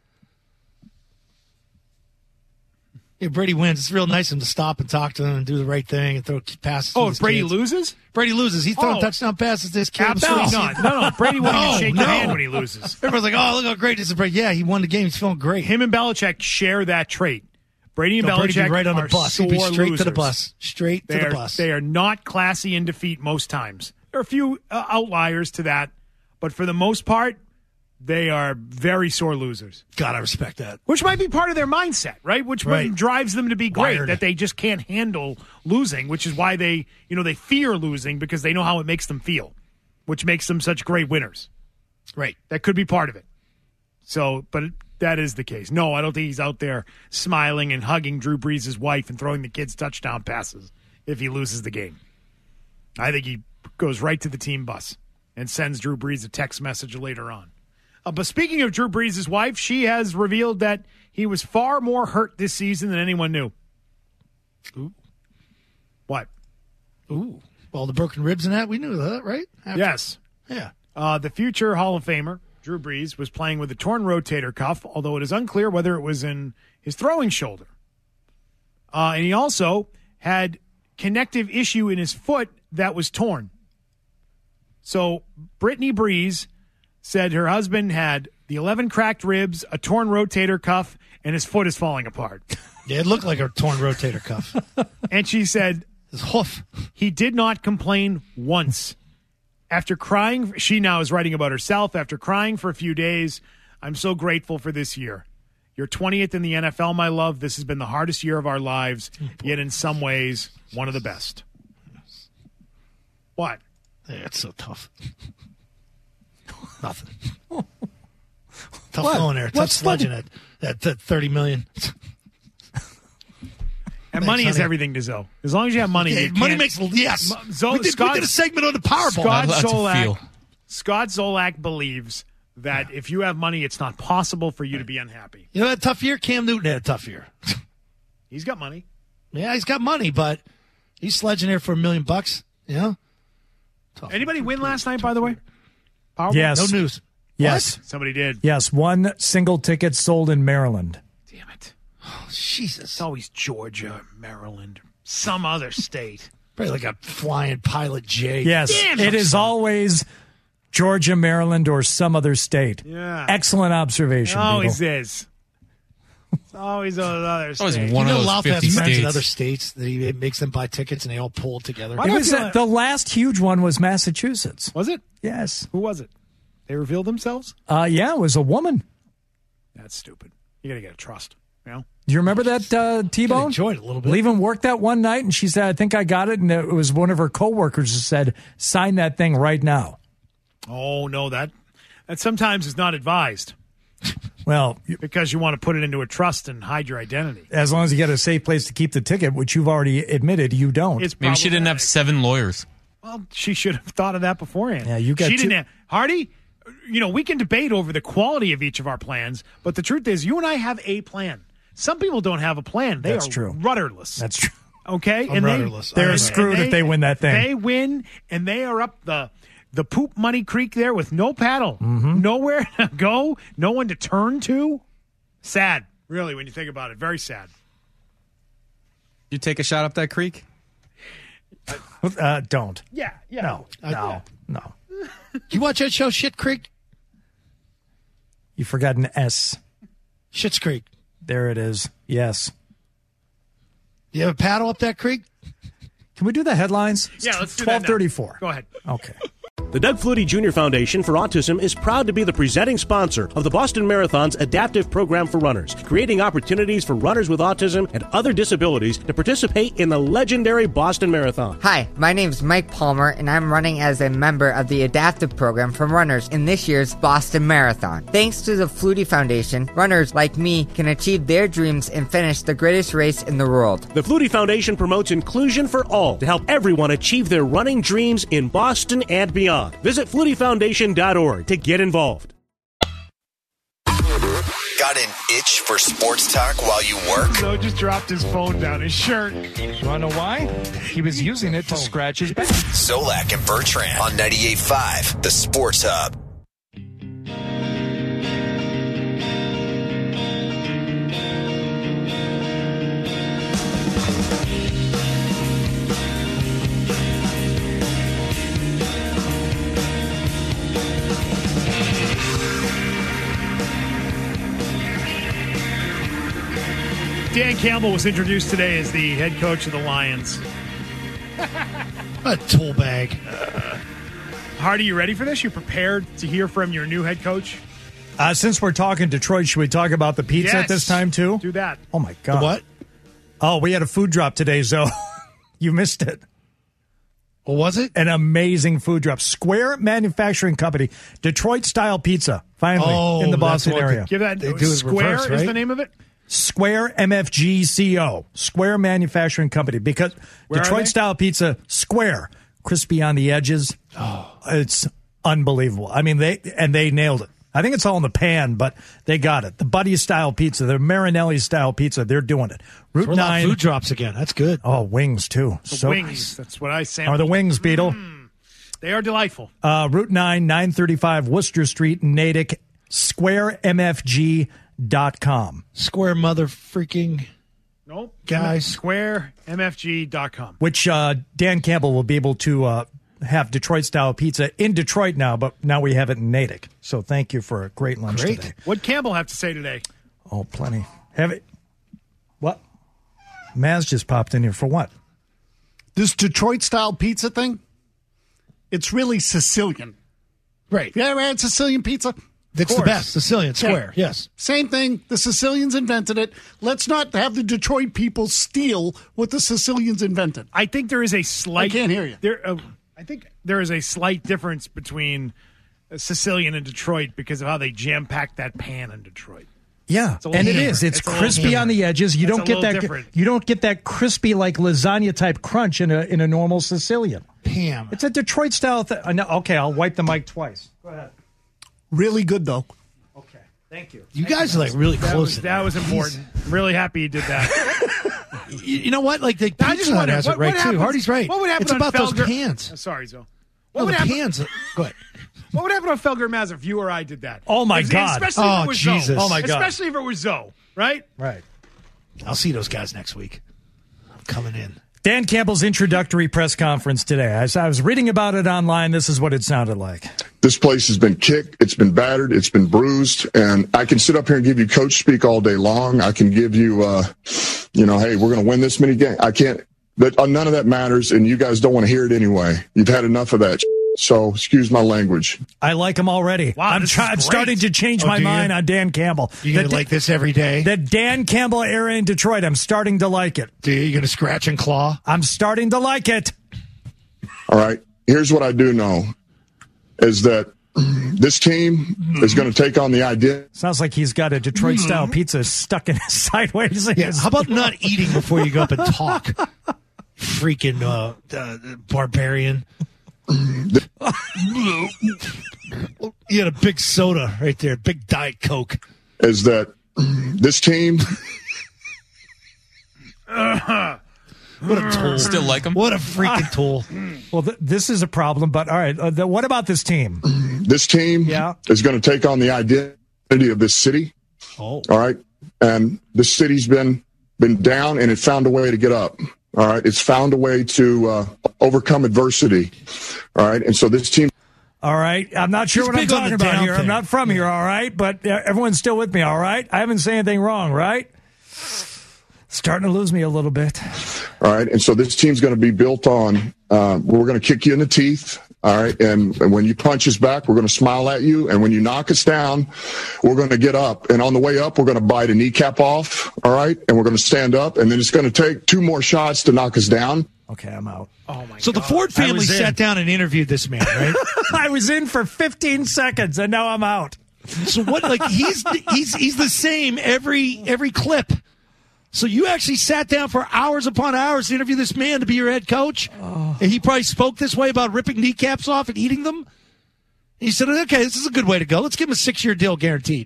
Speaker 7: Yeah, Brady wins. It's real nice of him to stop and talk to them and do the right thing and throw passes.
Speaker 5: Oh,
Speaker 7: to
Speaker 5: if
Speaker 7: his
Speaker 5: Brady
Speaker 7: kids.
Speaker 5: loses?
Speaker 7: Brady loses. He's throwing
Speaker 5: Oh.
Speaker 7: touchdown passes to his kids.
Speaker 5: Absolutely not. No, no. Brady won't even shake
Speaker 7: no.
Speaker 5: your hand when he loses.
Speaker 7: Everyone's like, oh, look how great this is. Brady. Yeah, he won the game. He's feeling great.
Speaker 5: Him and Belichick share that trait. Brady and
Speaker 7: No, Brady'd be
Speaker 5: Belichick
Speaker 7: right on the
Speaker 5: are
Speaker 7: bus. He'd be
Speaker 5: sore
Speaker 7: straight to the
Speaker 5: losers.
Speaker 7: bus. Straight to
Speaker 5: They
Speaker 7: the
Speaker 5: are,
Speaker 7: bus.
Speaker 5: They are not classy in defeat most times. There are a few uh, outliers to that, but for the most part, they are very sore losers.
Speaker 7: God, I respect that.
Speaker 5: Which might be part of their mindset, right? Which
Speaker 7: Right.
Speaker 5: drives them to be great,
Speaker 7: Wired.
Speaker 5: that they just can't handle losing, which is why they, you know, they fear losing because they know how it makes them feel, which makes them such great winners.
Speaker 7: Right.
Speaker 5: That could be part of it. So, but it, that is the case. No, I don't think he's out there smiling and hugging Drew Brees' wife and throwing the kids touchdown passes if he loses the game. I think he goes right to the team bus and sends Drew Brees a text message later on. Uh, but speaking of Drew Brees' wife, she has revealed that he was far more hurt this season than anyone knew.
Speaker 7: Ooh.
Speaker 5: What?
Speaker 7: Ooh. Well, the broken ribs and that, we knew that, right? After-
Speaker 5: Yes.
Speaker 7: Yeah.
Speaker 5: Uh, the future Hall of Famer, Drew Brees, was playing with a torn rotator cuff, although it is unclear whether it was in his throwing shoulder. Uh, and he also had connective issue in his foot that was torn. So Brittany Brees said her husband had the eleven cracked ribs, a torn rotator cuff, and his foot is falling apart.
Speaker 7: Yeah, it looked like a torn rotator cuff.
Speaker 5: And she said
Speaker 7: His hoof.
Speaker 5: he did not complain once. After crying, she now is writing about herself. After crying for a few days, I'm so grateful for this year. You're twentieth in the N F L, my love. This has been the hardest year of our lives, yet in some ways, one of the best. What?
Speaker 7: Yeah, it's so tough. Nothing. Tough
Speaker 8: What?
Speaker 7: going there. Tough
Speaker 8: What's
Speaker 7: sledging at that, that thirty million.
Speaker 5: And
Speaker 7: Thanks,
Speaker 5: money is
Speaker 7: honey.
Speaker 5: everything to Zoe. As long as you have money,
Speaker 7: Yeah,
Speaker 5: you
Speaker 7: money
Speaker 5: can't-
Speaker 7: makes yes.
Speaker 5: M- Zo-
Speaker 7: we, did,
Speaker 5: Scott-
Speaker 7: we did a segment on the Powerball.
Speaker 5: Scott
Speaker 9: That's a
Speaker 5: Zolak,
Speaker 9: feel.
Speaker 5: Scott Zolak believes that if you have money, it's not possible for you to be unhappy.
Speaker 7: You know that tough year? Cam Newton had a tough year.
Speaker 5: He's got money.
Speaker 7: Yeah, he's got money, but he's sledging there for a million bucks. You know? Tough.
Speaker 5: Anybody win last night, by the way? Powerball?
Speaker 8: Yes.
Speaker 7: No news.
Speaker 8: Yes.
Speaker 5: Somebody did.
Speaker 8: Yes, one single ticket sold in Maryland.
Speaker 5: Damn it.
Speaker 7: Oh, Jesus.
Speaker 5: It's always Georgia, Maryland, some other state.
Speaker 7: Probably like a flying Pilot J.
Speaker 8: Yes,
Speaker 5: Damn
Speaker 8: it is always Georgia, Maryland, or some other state.
Speaker 5: Yeah.
Speaker 8: Excellent observation.
Speaker 5: It always
Speaker 8: Beagle.
Speaker 5: is. It's always those other
Speaker 9: Always
Speaker 5: states.
Speaker 9: one
Speaker 7: You
Speaker 9: of
Speaker 7: know,
Speaker 9: those
Speaker 7: Louth has
Speaker 9: fifty
Speaker 7: friends in
Speaker 9: states.
Speaker 7: other states that he makes them buy tickets and they all pull together.
Speaker 5: Why
Speaker 8: It
Speaker 5: do I
Speaker 8: was,
Speaker 5: feel
Speaker 8: uh,
Speaker 5: like-
Speaker 8: the last huge one was Massachusetts.
Speaker 5: Was it?
Speaker 8: Yes.
Speaker 5: Who was it? They revealed themselves?
Speaker 8: Uh, yeah, it was a woman.
Speaker 5: That's stupid. You got to get a trust. You know?
Speaker 8: Do you remember that, uh, T-Bone?
Speaker 7: Enjoyed it a little bit.
Speaker 8: Leaving work that one night, and she said, I think I got it, and it was one of her coworkers who said, sign that thing right now.
Speaker 5: Oh, no, that that sometimes is not advised
Speaker 8: Well, you-
Speaker 5: because you want to put it into a trust and hide your identity.
Speaker 8: as long as you get a safe place to keep the ticket, which you've already admitted you don't.
Speaker 5: It's
Speaker 9: Maybe she didn't have
Speaker 5: problematic.
Speaker 9: seven lawyers.
Speaker 5: Well, she should have thought of that beforehand.
Speaker 8: Yeah, you got
Speaker 5: She
Speaker 8: two-
Speaker 5: didn't have, Hardy, you know, we can debate over the quality of each of our plans, but the truth is you and I have a plan. Some people don't have a plan. They
Speaker 8: That's
Speaker 5: are
Speaker 8: true.
Speaker 5: rudderless.
Speaker 8: That's true.
Speaker 5: Okay?
Speaker 7: I'm rudderless.
Speaker 8: They're
Speaker 7: I'm
Speaker 8: screwed if they win that thing.
Speaker 5: They win, and they are up the the poop money creek there with no paddle,
Speaker 8: Mm-hmm.
Speaker 5: nowhere to go, no one to turn to. Sad, really, when you think about it. Very sad.
Speaker 9: You take a shot up that creek?
Speaker 8: Uh, don't.
Speaker 5: Yeah, yeah.
Speaker 8: No, no, no.
Speaker 7: You watch that show, Shit Creek?
Speaker 8: You forgot an S.
Speaker 7: Shit's Creek.
Speaker 8: There it is. Yes.
Speaker 7: You have a paddle up that creek?
Speaker 8: Can we do the headlines?
Speaker 5: Yeah, let's do that now.
Speaker 8: twelve thirty-four.
Speaker 5: Go ahead.
Speaker 8: Okay.
Speaker 1: The Doug Flutie Junior Foundation for Autism is proud to be the presenting sponsor of the Boston Marathon's adaptive program for runners, creating opportunities for runners with autism and other disabilities to participate in the legendary Boston Marathon.
Speaker 2: Hi, my name's Mike Palmer, and I'm running as a member of the adaptive program for runners in this year's Boston Marathon. Thanks to the Flutie Foundation, runners like me can achieve their dreams and finish the greatest race in the world.
Speaker 1: The Flutie Foundation promotes inclusion for all to help everyone achieve their running dreams in Boston and beyond. Visit flutie foundation dot org to get involved.
Speaker 3: Got an itch for sports talk while you work?
Speaker 5: So just dropped his phone down his shirt.
Speaker 8: You want to know why? He was using it to scratch his back.
Speaker 3: Zolak and Bertrand on ninety-eight point five, The Sports Hub.
Speaker 5: Dan Campbell was introduced today as the head coach of the Lions.
Speaker 7: A tool bag.
Speaker 5: Hardy, you ready for this? You prepared to hear from your new head coach?
Speaker 8: Uh, since we're talking Detroit, should we talk about the pizza
Speaker 5: Yes.
Speaker 8: at this time, too?
Speaker 5: Do that.
Speaker 8: Oh, my God.
Speaker 7: What?
Speaker 8: Oh, we had a food drop today, Zoe. You missed it.
Speaker 7: What was it?
Speaker 8: An amazing food drop. Square Manufacturing Company, Detroit-style pizza, finally,
Speaker 7: Oh,
Speaker 8: in the
Speaker 7: that's
Speaker 8: Boston
Speaker 7: what
Speaker 8: area.
Speaker 5: Give that
Speaker 7: They do it
Speaker 5: Square
Speaker 7: reverse,
Speaker 5: is
Speaker 7: right?
Speaker 5: the name of it?
Speaker 8: Square M F G C O, Square Manufacturing Company, because
Speaker 5: Where are
Speaker 8: Detroit
Speaker 5: they?
Speaker 8: style pizza, square, crispy on the edges. Oh, it's unbelievable. I mean, they and they nailed it. I think it's all in the pan, but they got it. The Buddy style pizza, the Marinelli style pizza, they're doing it. Route
Speaker 7: We're allowed
Speaker 8: nine
Speaker 7: food drops again. That's good.
Speaker 8: Oh, wings too.
Speaker 5: The
Speaker 8: so
Speaker 5: wings. That's what I say.
Speaker 8: Are the wings, Beetle?
Speaker 5: They are delightful.
Speaker 8: Uh, Route nine, nine thirty-five Worcester Street, Natick, square M F G dot com.
Speaker 7: Square mother freaking
Speaker 5: Nope.
Speaker 7: guys.
Speaker 5: Square M F G dot com.
Speaker 8: Which uh, Dan Campbell will be able to uh, have Detroit-style pizza in Detroit now, but now we have it in Natick. So thank you for a great lunch
Speaker 7: Great.
Speaker 8: today.
Speaker 5: What'd Campbell have to say today?
Speaker 8: Oh, plenty. Have it. What? Maz just popped in here for what?
Speaker 12: This Detroit-style pizza thing, it's really Sicilian.
Speaker 7: Right.
Speaker 12: You ever had Sicilian pizza?
Speaker 7: It's the best. Sicilian square.
Speaker 12: Yeah.
Speaker 7: Yes.
Speaker 12: Same thing. The Sicilians invented it. Let's not have the Detroit people steal what the Sicilians invented.
Speaker 5: I think there is a slight.
Speaker 12: I can't hear you.
Speaker 5: There, uh, I think there is a slight difference between uh, Sicilian and Detroit because of how they jam packed that pan in Detroit.
Speaker 8: Yeah,
Speaker 5: a little
Speaker 8: and it
Speaker 5: different.
Speaker 8: is. It's,
Speaker 5: It's a little
Speaker 8: crispy on the edges. You
Speaker 5: That's
Speaker 8: don't
Speaker 5: a
Speaker 8: get
Speaker 5: little
Speaker 8: that.
Speaker 5: different.
Speaker 8: You don't get that crispy like lasagna type crunch in a in a normal Sicilian.
Speaker 7: Pam.
Speaker 8: It's a Detroit style thing. Okay, I'll wipe the mic twice. Go ahead.
Speaker 12: Really good, though.
Speaker 8: Okay, thank you.
Speaker 7: You guys are like really
Speaker 5: That
Speaker 7: close.
Speaker 5: was,
Speaker 7: to
Speaker 5: that was important. I'm really happy you did that.
Speaker 7: You, you know what? Like the
Speaker 5: I
Speaker 7: Pizza
Speaker 5: just
Speaker 7: Hut
Speaker 5: wonder,
Speaker 7: has
Speaker 5: what,
Speaker 7: it right
Speaker 5: what
Speaker 7: too.
Speaker 5: happens,
Speaker 7: Hardy's right.
Speaker 5: What would happen
Speaker 7: It's
Speaker 5: on
Speaker 7: about those
Speaker 5: Felger-
Speaker 7: pans.
Speaker 5: Uh, sorry, Zoe. What
Speaker 7: No,
Speaker 5: would
Speaker 7: the
Speaker 5: happen?
Speaker 7: pans. Go ahead.
Speaker 5: What would happen if Felger Mazur if you or I did that?
Speaker 8: Oh, my
Speaker 5: If-
Speaker 8: God.
Speaker 5: Especially if
Speaker 7: Oh,
Speaker 5: it was
Speaker 7: Jesus.
Speaker 5: Zoe.
Speaker 8: Oh, my God.
Speaker 5: Especially if it was Zoe, right?
Speaker 8: Right.
Speaker 7: I'll see those guys next week. I'm coming in.
Speaker 8: Dan Campbell's introductory press conference today. As I was reading about it online, this is what it sounded like.
Speaker 13: This place has been kicked, it's been battered, it's been bruised, and I can sit up here and give you coach speak all day long. I can give you, uh, you know, hey, we're going to win this many games. I can't, but uh, none of that matters, and you guys don't want to hear it anyway. You've had enough of that. So excuse my language.
Speaker 8: I like him already.
Speaker 5: Wow,
Speaker 8: I'm,
Speaker 5: this
Speaker 8: try-
Speaker 5: is
Speaker 8: I'm
Speaker 5: great.
Speaker 8: starting to change
Speaker 7: Oh,
Speaker 8: my
Speaker 7: do you?
Speaker 8: mind on Dan Campbell.
Speaker 7: You going
Speaker 8: The
Speaker 7: to
Speaker 8: Da-
Speaker 7: like this every day?
Speaker 8: The Dan Campbell era in Detroit, I'm starting to like it.
Speaker 7: Do you going to scratch and claw?
Speaker 8: I'm starting to like it.
Speaker 13: All right. Here's what I do know is that this team is going to take on the idea.
Speaker 8: Sounds like he's got a Detroit-style pizza stuck in his sideways. in
Speaker 7: Yeah.
Speaker 8: his-
Speaker 7: How about not eating before you go up and talk? Freaking uh, uh, barbarian. You had a big soda right there, big Diet Coke.
Speaker 13: Is that this team
Speaker 7: What a tool.
Speaker 14: Still like him?
Speaker 7: What a freaking tool.
Speaker 8: Well, th- this is a problem, but all right. Uh, the, what about this team?
Speaker 13: this team
Speaker 8: Yeah.
Speaker 13: is going to take on the identity of this city.
Speaker 7: Oh.
Speaker 13: All right. And the city's been been down and it found a way to get up. All right. It's found a way to uh, overcome adversity. All right. And so this team.
Speaker 8: All right. I'm not sure
Speaker 7: He's
Speaker 8: what I'm
Speaker 7: big on
Speaker 8: talking
Speaker 7: the
Speaker 8: about
Speaker 7: down
Speaker 8: here. I'm
Speaker 7: thing.
Speaker 8: not from here, all right? But uh, everyone's still with me, all right? I haven't said anything wrong, right? Starting to lose me a little bit.
Speaker 13: All right. And so this team's going to be built on, uh, we're going to kick you in the teeth. All right. And, and when you punch us back, we're going to smile at you. And when you knock us down, we're going to get up. And on the way up, we're going to bite a kneecap off. All right. And we're going to stand up. And then it's going to take two more shots to knock us down.
Speaker 8: Okay, I'm out.
Speaker 5: Oh, my
Speaker 7: So
Speaker 5: God.
Speaker 7: the Ford
Speaker 8: I
Speaker 7: family
Speaker 8: was in.
Speaker 7: sat down and interviewed this man, right?
Speaker 8: I was in for fifteen seconds, and now I'm out.
Speaker 7: So what? Like he's he's he's the same every every clip. So you actually sat down for hours upon hours to interview this man to be your head coach,
Speaker 8: Oh.
Speaker 7: and he probably spoke this way about ripping kneecaps off and eating them. And he said, "Okay, this is a good way to go. Let's give him a six-year deal, guaranteed."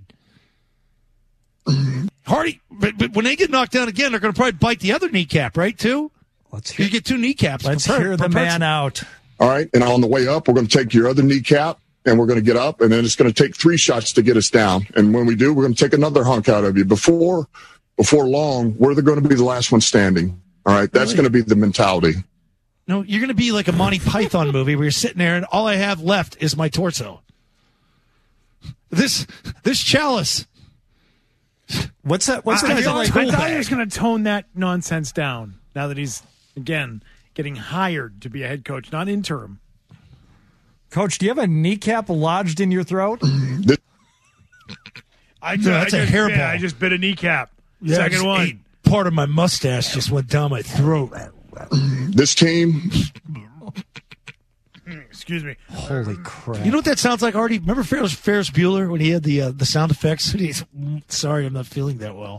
Speaker 7: Hardy, but, but when they get knocked down again, they're going to probably bite the other kneecap, right? Too.
Speaker 8: Let's hear,
Speaker 7: You get two kneecaps.
Speaker 8: let's
Speaker 7: per-
Speaker 8: hear
Speaker 7: per
Speaker 8: the
Speaker 7: person.
Speaker 8: man out.
Speaker 13: All right. And on the way up, we're going to take your other kneecap and we're going to get up. And then it's going to take three shots to get us down. And when we do, we're going to take another hunk out of you. Before, before long, we're going to be the last one standing. All right. That's
Speaker 7: Really?
Speaker 13: going to be the mentality.
Speaker 7: No, you're going to be like a Monty Python movie where you're sitting there and all I have left is my torso. This this chalice.
Speaker 8: What's that? What's
Speaker 5: I,
Speaker 8: that?
Speaker 5: I,
Speaker 7: guy's
Speaker 5: thought,
Speaker 7: like
Speaker 5: I
Speaker 7: tool
Speaker 5: thought he
Speaker 7: bag.
Speaker 5: was going to tone that nonsense down now that he's, again, getting hired to be a head coach, not interim.
Speaker 8: Coach, do you have a kneecap lodged in your throat?
Speaker 13: This,
Speaker 5: I,
Speaker 7: No,
Speaker 5: I
Speaker 7: that's a
Speaker 5: just
Speaker 7: hairball.
Speaker 5: bit, I just bit a kneecap.
Speaker 7: Yeah,
Speaker 5: Second
Speaker 7: just
Speaker 5: one.
Speaker 7: ate- Part of my mustache just went down my throat.
Speaker 13: this team,
Speaker 5: Excuse me.
Speaker 8: Holy crap.
Speaker 7: You know what that sounds like, Artie? Remember Ferris, Ferris Bueller when he had the uh, the sound effects? He's, "Mm, sorry, I'm not feeling that well.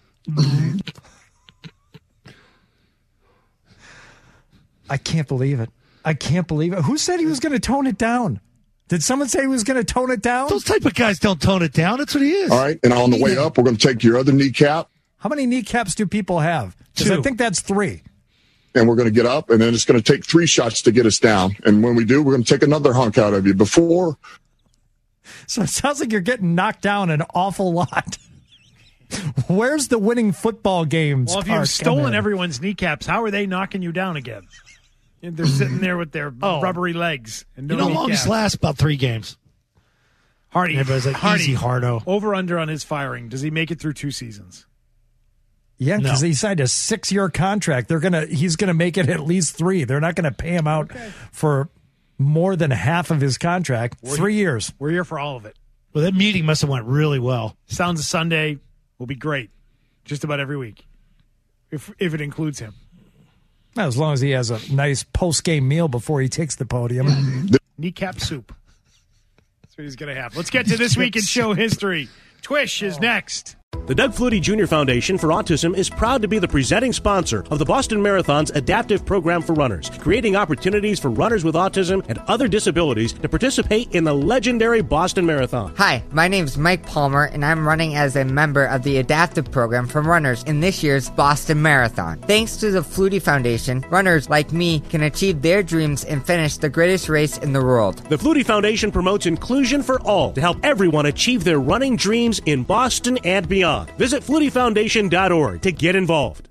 Speaker 8: I can't believe it. I can't believe it. Who said he was going to tone it down? Did someone say he was going to tone it down?
Speaker 7: Those type of guys don't tone it down. That's what he is.
Speaker 13: all right. And on the way up, we're going to take your other kneecap
Speaker 8: How many kneecaps do people have? Because I
Speaker 7: Two.
Speaker 8: think that's three.
Speaker 13: and we're going to get up. And then it's going to take three shots to get us down. And when we do, we're going to take another hunk out of you. Before,
Speaker 8: So it sounds like you're getting knocked down an awful lot. Where's the winning football games?
Speaker 5: Well, if
Speaker 8: part
Speaker 5: you've
Speaker 8: come
Speaker 5: stolen
Speaker 8: in?
Speaker 5: everyone's kneecaps, how are they knocking you down again? They're sitting there with their
Speaker 7: Oh.
Speaker 5: rubbery legs. And no
Speaker 7: You know how long
Speaker 5: kneecaps.
Speaker 7: this lasts? About three games.
Speaker 5: Hardy,
Speaker 7: Everybody's like,
Speaker 5: Hardy,
Speaker 7: easy, Hardo.
Speaker 5: over under on his firing. Does he make it through two seasons?
Speaker 8: Yeah, because
Speaker 7: No.
Speaker 8: he signed a six-year contract. They're gonna. He's gonna make it at least three. They're not gonna pay him out for more than half of his contract. Three years.
Speaker 5: We're here for all of it.
Speaker 7: Well, that meeting must have went really well.
Speaker 5: Sounds of Sunday will be great, just about every week, if if it includes him.
Speaker 8: As long as he has a nice post-game meal before he takes the podium.
Speaker 5: Kneecap soup. That's what he's going to have. Let's get to this week in show history. Twish is next.
Speaker 1: The Doug Flutie Junior Foundation for Autism is proud to be the presenting sponsor of the Boston Marathon's Adaptive Program for Runners, creating opportunities for runners with autism and other disabilities to participate in the legendary Boston Marathon.
Speaker 2: Hi, my name's Mike Palmer, and I'm running as a member of the Adaptive Program for Runners in this year's Boston Marathon. Thanks to the Flutie Foundation, runners like me can achieve their dreams and finish the greatest race in the world.
Speaker 1: The Flutie Foundation promotes inclusion for all to help everyone achieve their running dreams in Boston and beyond. Visit flutie foundation dot org to get involved.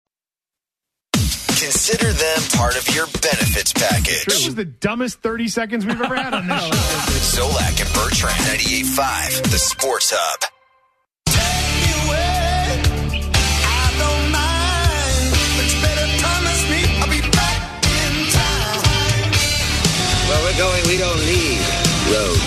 Speaker 3: Consider them part of your benefits package.
Speaker 5: This was the dumbest thirty seconds we've ever had on this show.
Speaker 3: Zolak and Bertrand, ninety-eight point five, the Sports Hub.
Speaker 14: Where we're going, we don't need roads.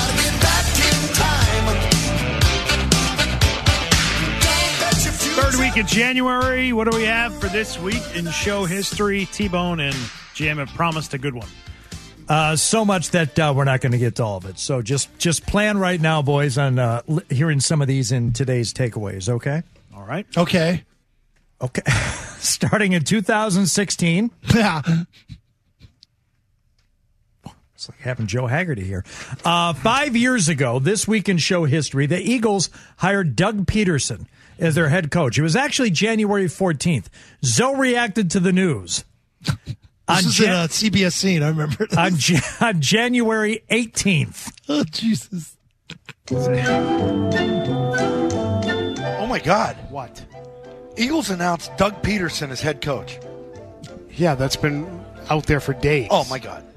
Speaker 5: Third week of January. What do we have for this week in show history? T-Bone and Jim have promised a good one.
Speaker 8: Uh, so much that uh, we're not going to get to all of it. So just just plan right now, boys, on uh, l- hearing some of these in today's takeaways, okay?
Speaker 5: All right.
Speaker 7: Okay.
Speaker 8: Okay. Starting in two thousand sixteen.
Speaker 7: Yeah.
Speaker 8: It's like having Joe Haggerty here. Uh, five years ago, this week in show history, the Eagles hired Doug Peterson as their head coach. It was actually January fourteenth. Zoe reacted to the news.
Speaker 7: This
Speaker 8: on
Speaker 7: is
Speaker 8: Jan-
Speaker 7: a C B S scene, I remember this.
Speaker 8: on, Jan- on January eighteenth.
Speaker 7: Oh, Jesus.
Speaker 15: Oh, my God.
Speaker 5: What?
Speaker 15: Eagles announced Doug Peterson as head coach.
Speaker 12: Yeah, that's been out there for days.
Speaker 15: Oh, my God.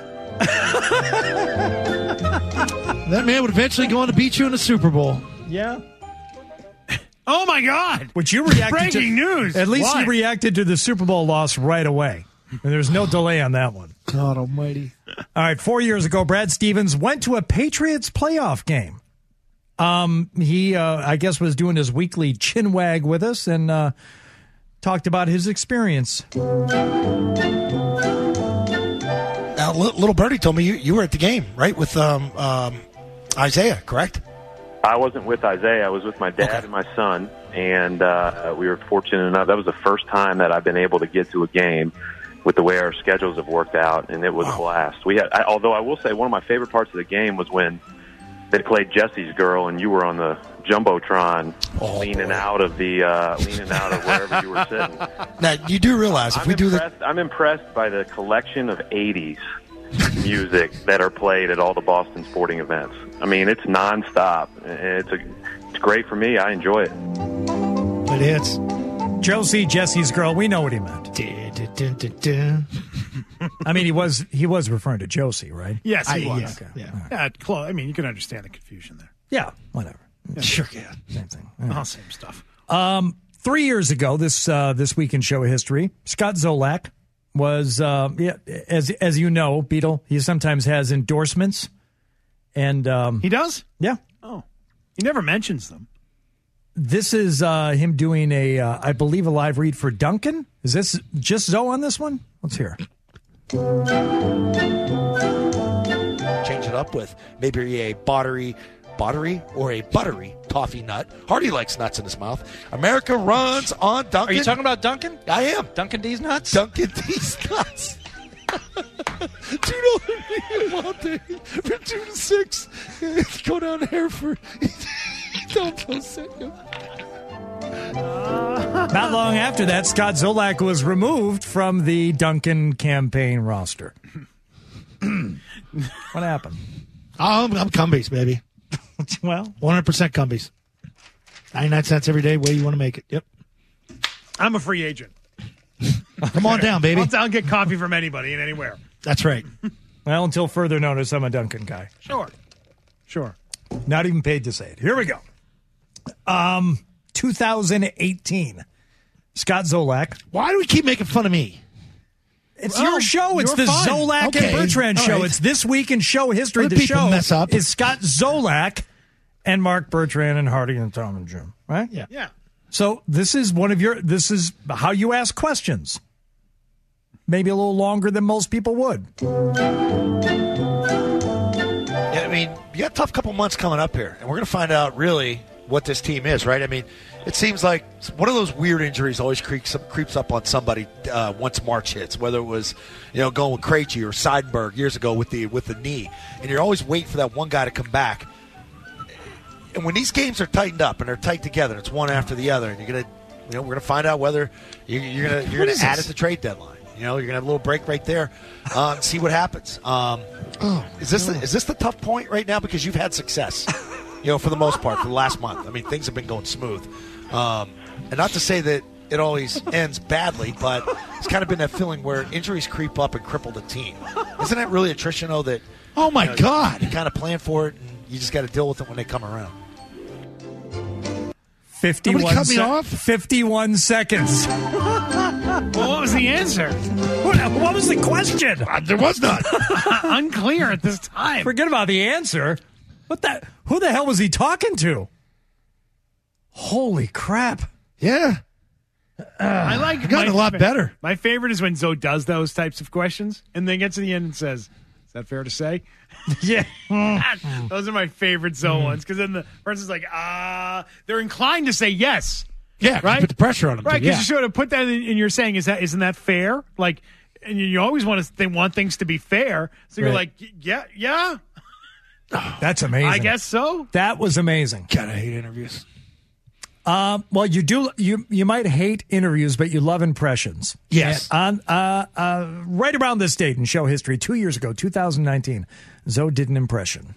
Speaker 7: That man would eventually go on to beat you in the Super Bowl.
Speaker 8: Yeah.
Speaker 5: Oh, my God.
Speaker 8: Which you reacted
Speaker 5: Breaking
Speaker 8: to,
Speaker 5: news.
Speaker 8: At least
Speaker 5: What?
Speaker 8: you reacted to the Super Bowl loss right away. And there's no delay on that one.
Speaker 7: God almighty.
Speaker 8: All right, four years ago, Brad Stevens went to a Patriots playoff game. Um, he, uh, I guess, was doing his weekly chin wag with us and uh, talked about his experience.
Speaker 15: Now, li- little birdie told me you, you were at the game, right, with um, um, Isaiah, correct?
Speaker 16: I wasn't with Isaiah. I was with my dad
Speaker 15: Okay.
Speaker 16: and my son, and uh, we were fortunate enough. That was the first time that I've been able to get to a game with the way our schedules have worked out, and it was a blast. We had, I, although I will say, one of my favorite parts of the game was when they played Jesse's Girl, and you were on the jumbotron,
Speaker 15: Oh,
Speaker 16: leaning out of the uh, leaning out of wherever you were sitting.
Speaker 15: Now, you do realize if
Speaker 16: I'm
Speaker 15: we do the
Speaker 16: impressed, I'm impressed by the collection of eighties music that are played at all the Boston sporting events. I mean, it's nonstop. It's a, it's great for me. I enjoy it.
Speaker 7: It is.
Speaker 8: Josie, Jesse's Girl, we know what he meant. I mean, he was he was referring to Josie, right?
Speaker 5: Yes, he
Speaker 7: I-
Speaker 5: was.
Speaker 7: yeah,
Speaker 5: Okay.
Speaker 7: yeah.
Speaker 5: Yeah, clo- I mean, you can understand the confusion there.
Speaker 8: Yeah, whatever.
Speaker 7: Sure can.
Speaker 8: Same thing.
Speaker 5: All same stuff.
Speaker 8: Um, three years ago, this uh, this week in show history, Scott Zolak was, uh, yeah, as as you know, Beetle, he sometimes has endorsements. And um,
Speaker 5: He does?
Speaker 8: Yeah.
Speaker 5: Oh. He never mentions them.
Speaker 8: This is uh, him doing a, uh, I believe, a live read for Duncan. Is this just Zoe on this one? Let's hear.
Speaker 15: change it up with maybe a buttery, buttery or a buttery toffee nut. Hardy likes nuts in his mouth. America runs on Duncan.
Speaker 9: Are you talking about Duncan?
Speaker 15: I am.
Speaker 9: Duncan D's nuts?
Speaker 15: Duncan D's nuts. two dollars for two to six. Go down to Hereford. Don't go send you.
Speaker 8: Not long after that, Scott Zolak was removed from the Duncan campaign roster. What happened?
Speaker 7: I'm, I'm Cumbies, baby.
Speaker 8: Well,
Speaker 7: one hundred percent Cumbies. ninety-nine cents every day, way you want to make it. Yep.
Speaker 5: I'm a free agent.
Speaker 7: Come on down, baby.
Speaker 5: I'll, I'll get coffee from anybody and anywhere.
Speaker 7: That's right.
Speaker 8: Well, until further notice, I'm a Duncan guy.
Speaker 5: Sure. Sure.
Speaker 8: Not even paid to say it. Here we go. Um, two thousand eighteen. Scott Zolak.
Speaker 7: Why do we keep making fun of me?
Speaker 8: It's
Speaker 7: Well,
Speaker 8: your show. It's
Speaker 7: you're
Speaker 8: the
Speaker 7: fine.
Speaker 8: Zolak
Speaker 7: Okay.
Speaker 8: and Bertrand
Speaker 7: All
Speaker 8: show.
Speaker 7: right.
Speaker 8: It's This Week in Show History.
Speaker 7: Other
Speaker 8: The
Speaker 7: people
Speaker 8: show
Speaker 7: mess up.
Speaker 8: is Scott Zolak and Mark Bertrand and Hardy and Tom and Jim. Right?
Speaker 7: Yeah.
Speaker 5: Yeah.
Speaker 8: So this is one of your. This is how you ask questions. Maybe a little longer than most people would.
Speaker 15: Yeah, I mean, you got a tough couple months coming up here, and we're going to find out really
Speaker 17: what this team is, right? I mean, it seems like one of those weird injuries always creeps up, creeps up on somebody uh, once March hits, whether it was, you know, going with Krejci or Seidenberg years ago with the with the knee. And you're always waiting for that one guy to come back. And when these games are tightened up and they're tight together, it's one after the other, and you're going to, you know, we're going to find out whether you're, you're going to you're going to add at the trade deadline. You know, you're going to have a little break right there uh, and see what happens. Um,
Speaker 7: oh,
Speaker 17: is this the, is this the tough point right now? Because you've had success, you know, for the most part, for the last month. I mean, things have been going smooth. Um, and not to say that it always ends badly, but it's kind of been that feeling where injuries creep up and cripple the team. Isn't that really attrition, though, that,
Speaker 7: oh, my
Speaker 17: you know,
Speaker 7: God.
Speaker 17: You, you kind of plan for it, and you just got to deal with it when they come around.
Speaker 8: fifty-one
Speaker 7: Nobody cut me
Speaker 8: sec-
Speaker 7: off?
Speaker 8: fifty-one seconds.
Speaker 5: Well, what was the answer?
Speaker 8: What, what was the question?
Speaker 7: Uh, there was none.
Speaker 5: Unclear at this time.
Speaker 8: Forget about the answer. What the? Who the hell was he talking to? Holy crap!
Speaker 7: Yeah,
Speaker 5: uh, I like.
Speaker 7: You've gotten
Speaker 5: my,
Speaker 7: a lot better.
Speaker 5: My favorite is when Zoe does those types of questions and then gets to the end and says, "Is that fair to say?"
Speaker 8: Yeah,
Speaker 5: those are my favorite Zoe ones because then the person's like, "Ah," uh, they're inclined to say yes.
Speaker 7: Yeah,
Speaker 5: right.
Speaker 7: Put the pressure on them,
Speaker 5: right? Because
Speaker 7: yeah.
Speaker 5: you sort of put that in, and you're saying, "Is that isn't that fair?" Like, and you, you always want to they want things to be fair, so you're
Speaker 8: Right.
Speaker 5: like, "Yeah, yeah."
Speaker 8: That's amazing.
Speaker 5: I guess so.
Speaker 8: That was amazing.
Speaker 7: God, I hate interviews.
Speaker 8: Uh, well, you do. You you might hate interviews, but you love impressions.
Speaker 7: Yes.
Speaker 8: And on uh, uh, right around this date in show history, two years ago, two thousand nineteen, Zoe did an impression.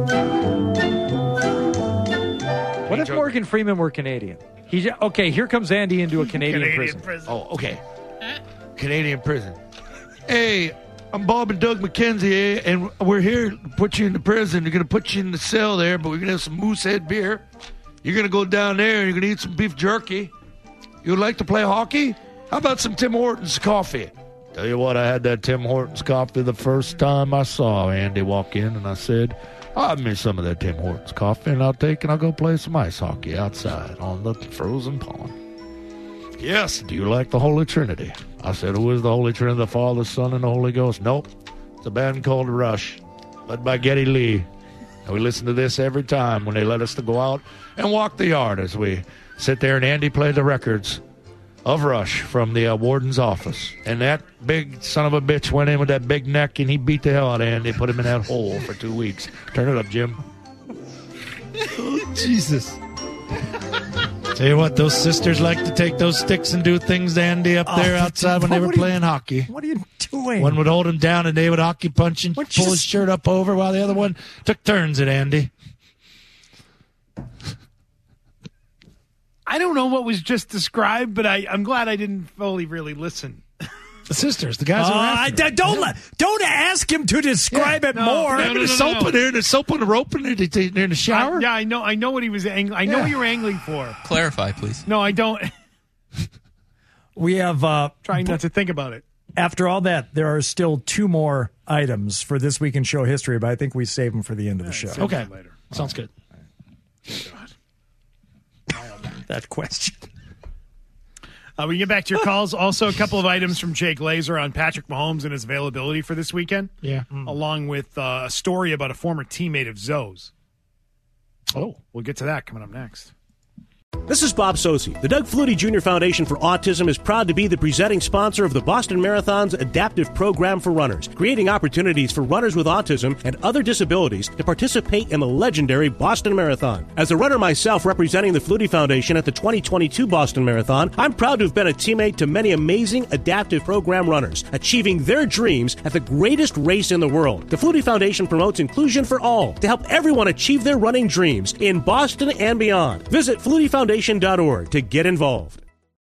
Speaker 18: What if Morgan Freeman were Canadian? He j- okay. Here comes Andy into a Canadian,
Speaker 5: Canadian
Speaker 18: prison.
Speaker 5: prison.
Speaker 17: Oh, okay. Canadian prison. Hey, I'm Bob and Doug McKenzie, eh? And we're here to put you in the prison. They're going to put you in the cell there, but we're going to have some Moosehead beer. You're going to go down there and you're going to eat some beef jerky. You would like to play hockey? How about some Tim Hortons coffee? Tell you what, I had that Tim Hortons coffee the first time I saw Andy walk in, and I said, I'll have me some of that Tim Hortons coffee, and I'll take and I'll go play some ice hockey outside on the frozen pond. Yes, do you like the Holy Trinity? I said, who is the Holy Trinity, the Father, Son, and the Holy Ghost? Nope. It's a band called Rush, led by Geddy Lee. And we listen to this every time when they let us to go out and walk the yard as we sit there and Andy played the records of Rush from the uh, warden's office. And that big son of a bitch went in with that big neck and he beat the hell out of Andy, put him in that hole for two weeks. Turn it up, Jim.
Speaker 7: Oh, Jesus. Tell you what, those sisters like to take those sticks and do things to Andy up there
Speaker 8: Oh,
Speaker 7: outside when they
Speaker 8: what
Speaker 7: were
Speaker 8: are you-
Speaker 7: playing hockey.
Speaker 8: What are you doing?
Speaker 7: One would hold him down and they would hockey punch and pull
Speaker 8: you
Speaker 7: his
Speaker 8: just-
Speaker 7: shirt up over while the other one took turns at Andy.
Speaker 5: I don't know what was just described, but I, I'm glad I didn't fully really listen.
Speaker 7: The sisters, the guys
Speaker 8: Uh,
Speaker 7: who are
Speaker 8: I-
Speaker 7: after
Speaker 8: I- don't let, don't ask him to describe it
Speaker 5: No,
Speaker 8: more.
Speaker 5: no,
Speaker 7: Remember
Speaker 5: no,
Speaker 7: the
Speaker 5: no,
Speaker 7: soap
Speaker 5: no.
Speaker 7: in there, the soap on the rope in there, they- they- they're in the shower?
Speaker 5: I, yeah, I know. I know what he was. Ang- I know
Speaker 7: Yeah.
Speaker 5: what you were angling for.
Speaker 19: Clarify, please.
Speaker 5: No, I don't.
Speaker 8: We have uh,
Speaker 5: Trying not to think about it.
Speaker 8: after all that, there are still two more items for this week in show history, but I think we save them for the end of the show.
Speaker 5: Save
Speaker 7: Okay.
Speaker 5: it later.
Speaker 7: Sounds good.
Speaker 8: That question.
Speaker 5: Uh, we can get back to your calls. Also, a couple of items from Jake Laser on Patrick Mahomes and his availability for this weekend.
Speaker 7: Yeah.
Speaker 5: Along with uh, a story about a former teammate of Zoe's.
Speaker 7: Oh.
Speaker 5: We'll get to that coming up next.
Speaker 1: This is Bob Sosi. The Doug Flutie Junior Foundation for Autism is proud to be the presenting sponsor of the Boston Marathon's adaptive program for runners, creating opportunities for runners with autism and other disabilities to participate in the legendary Boston Marathon. As a runner myself representing the Flutie Foundation at the twenty twenty-two Boston Marathon, I'm proud to have been a teammate to many amazing adaptive program runners, achieving their dreams at the greatest race in the world. The Flutie Foundation promotes inclusion for all to help everyone achieve their running dreams in Boston and beyond. Visit flutie foundation dot org to get involved.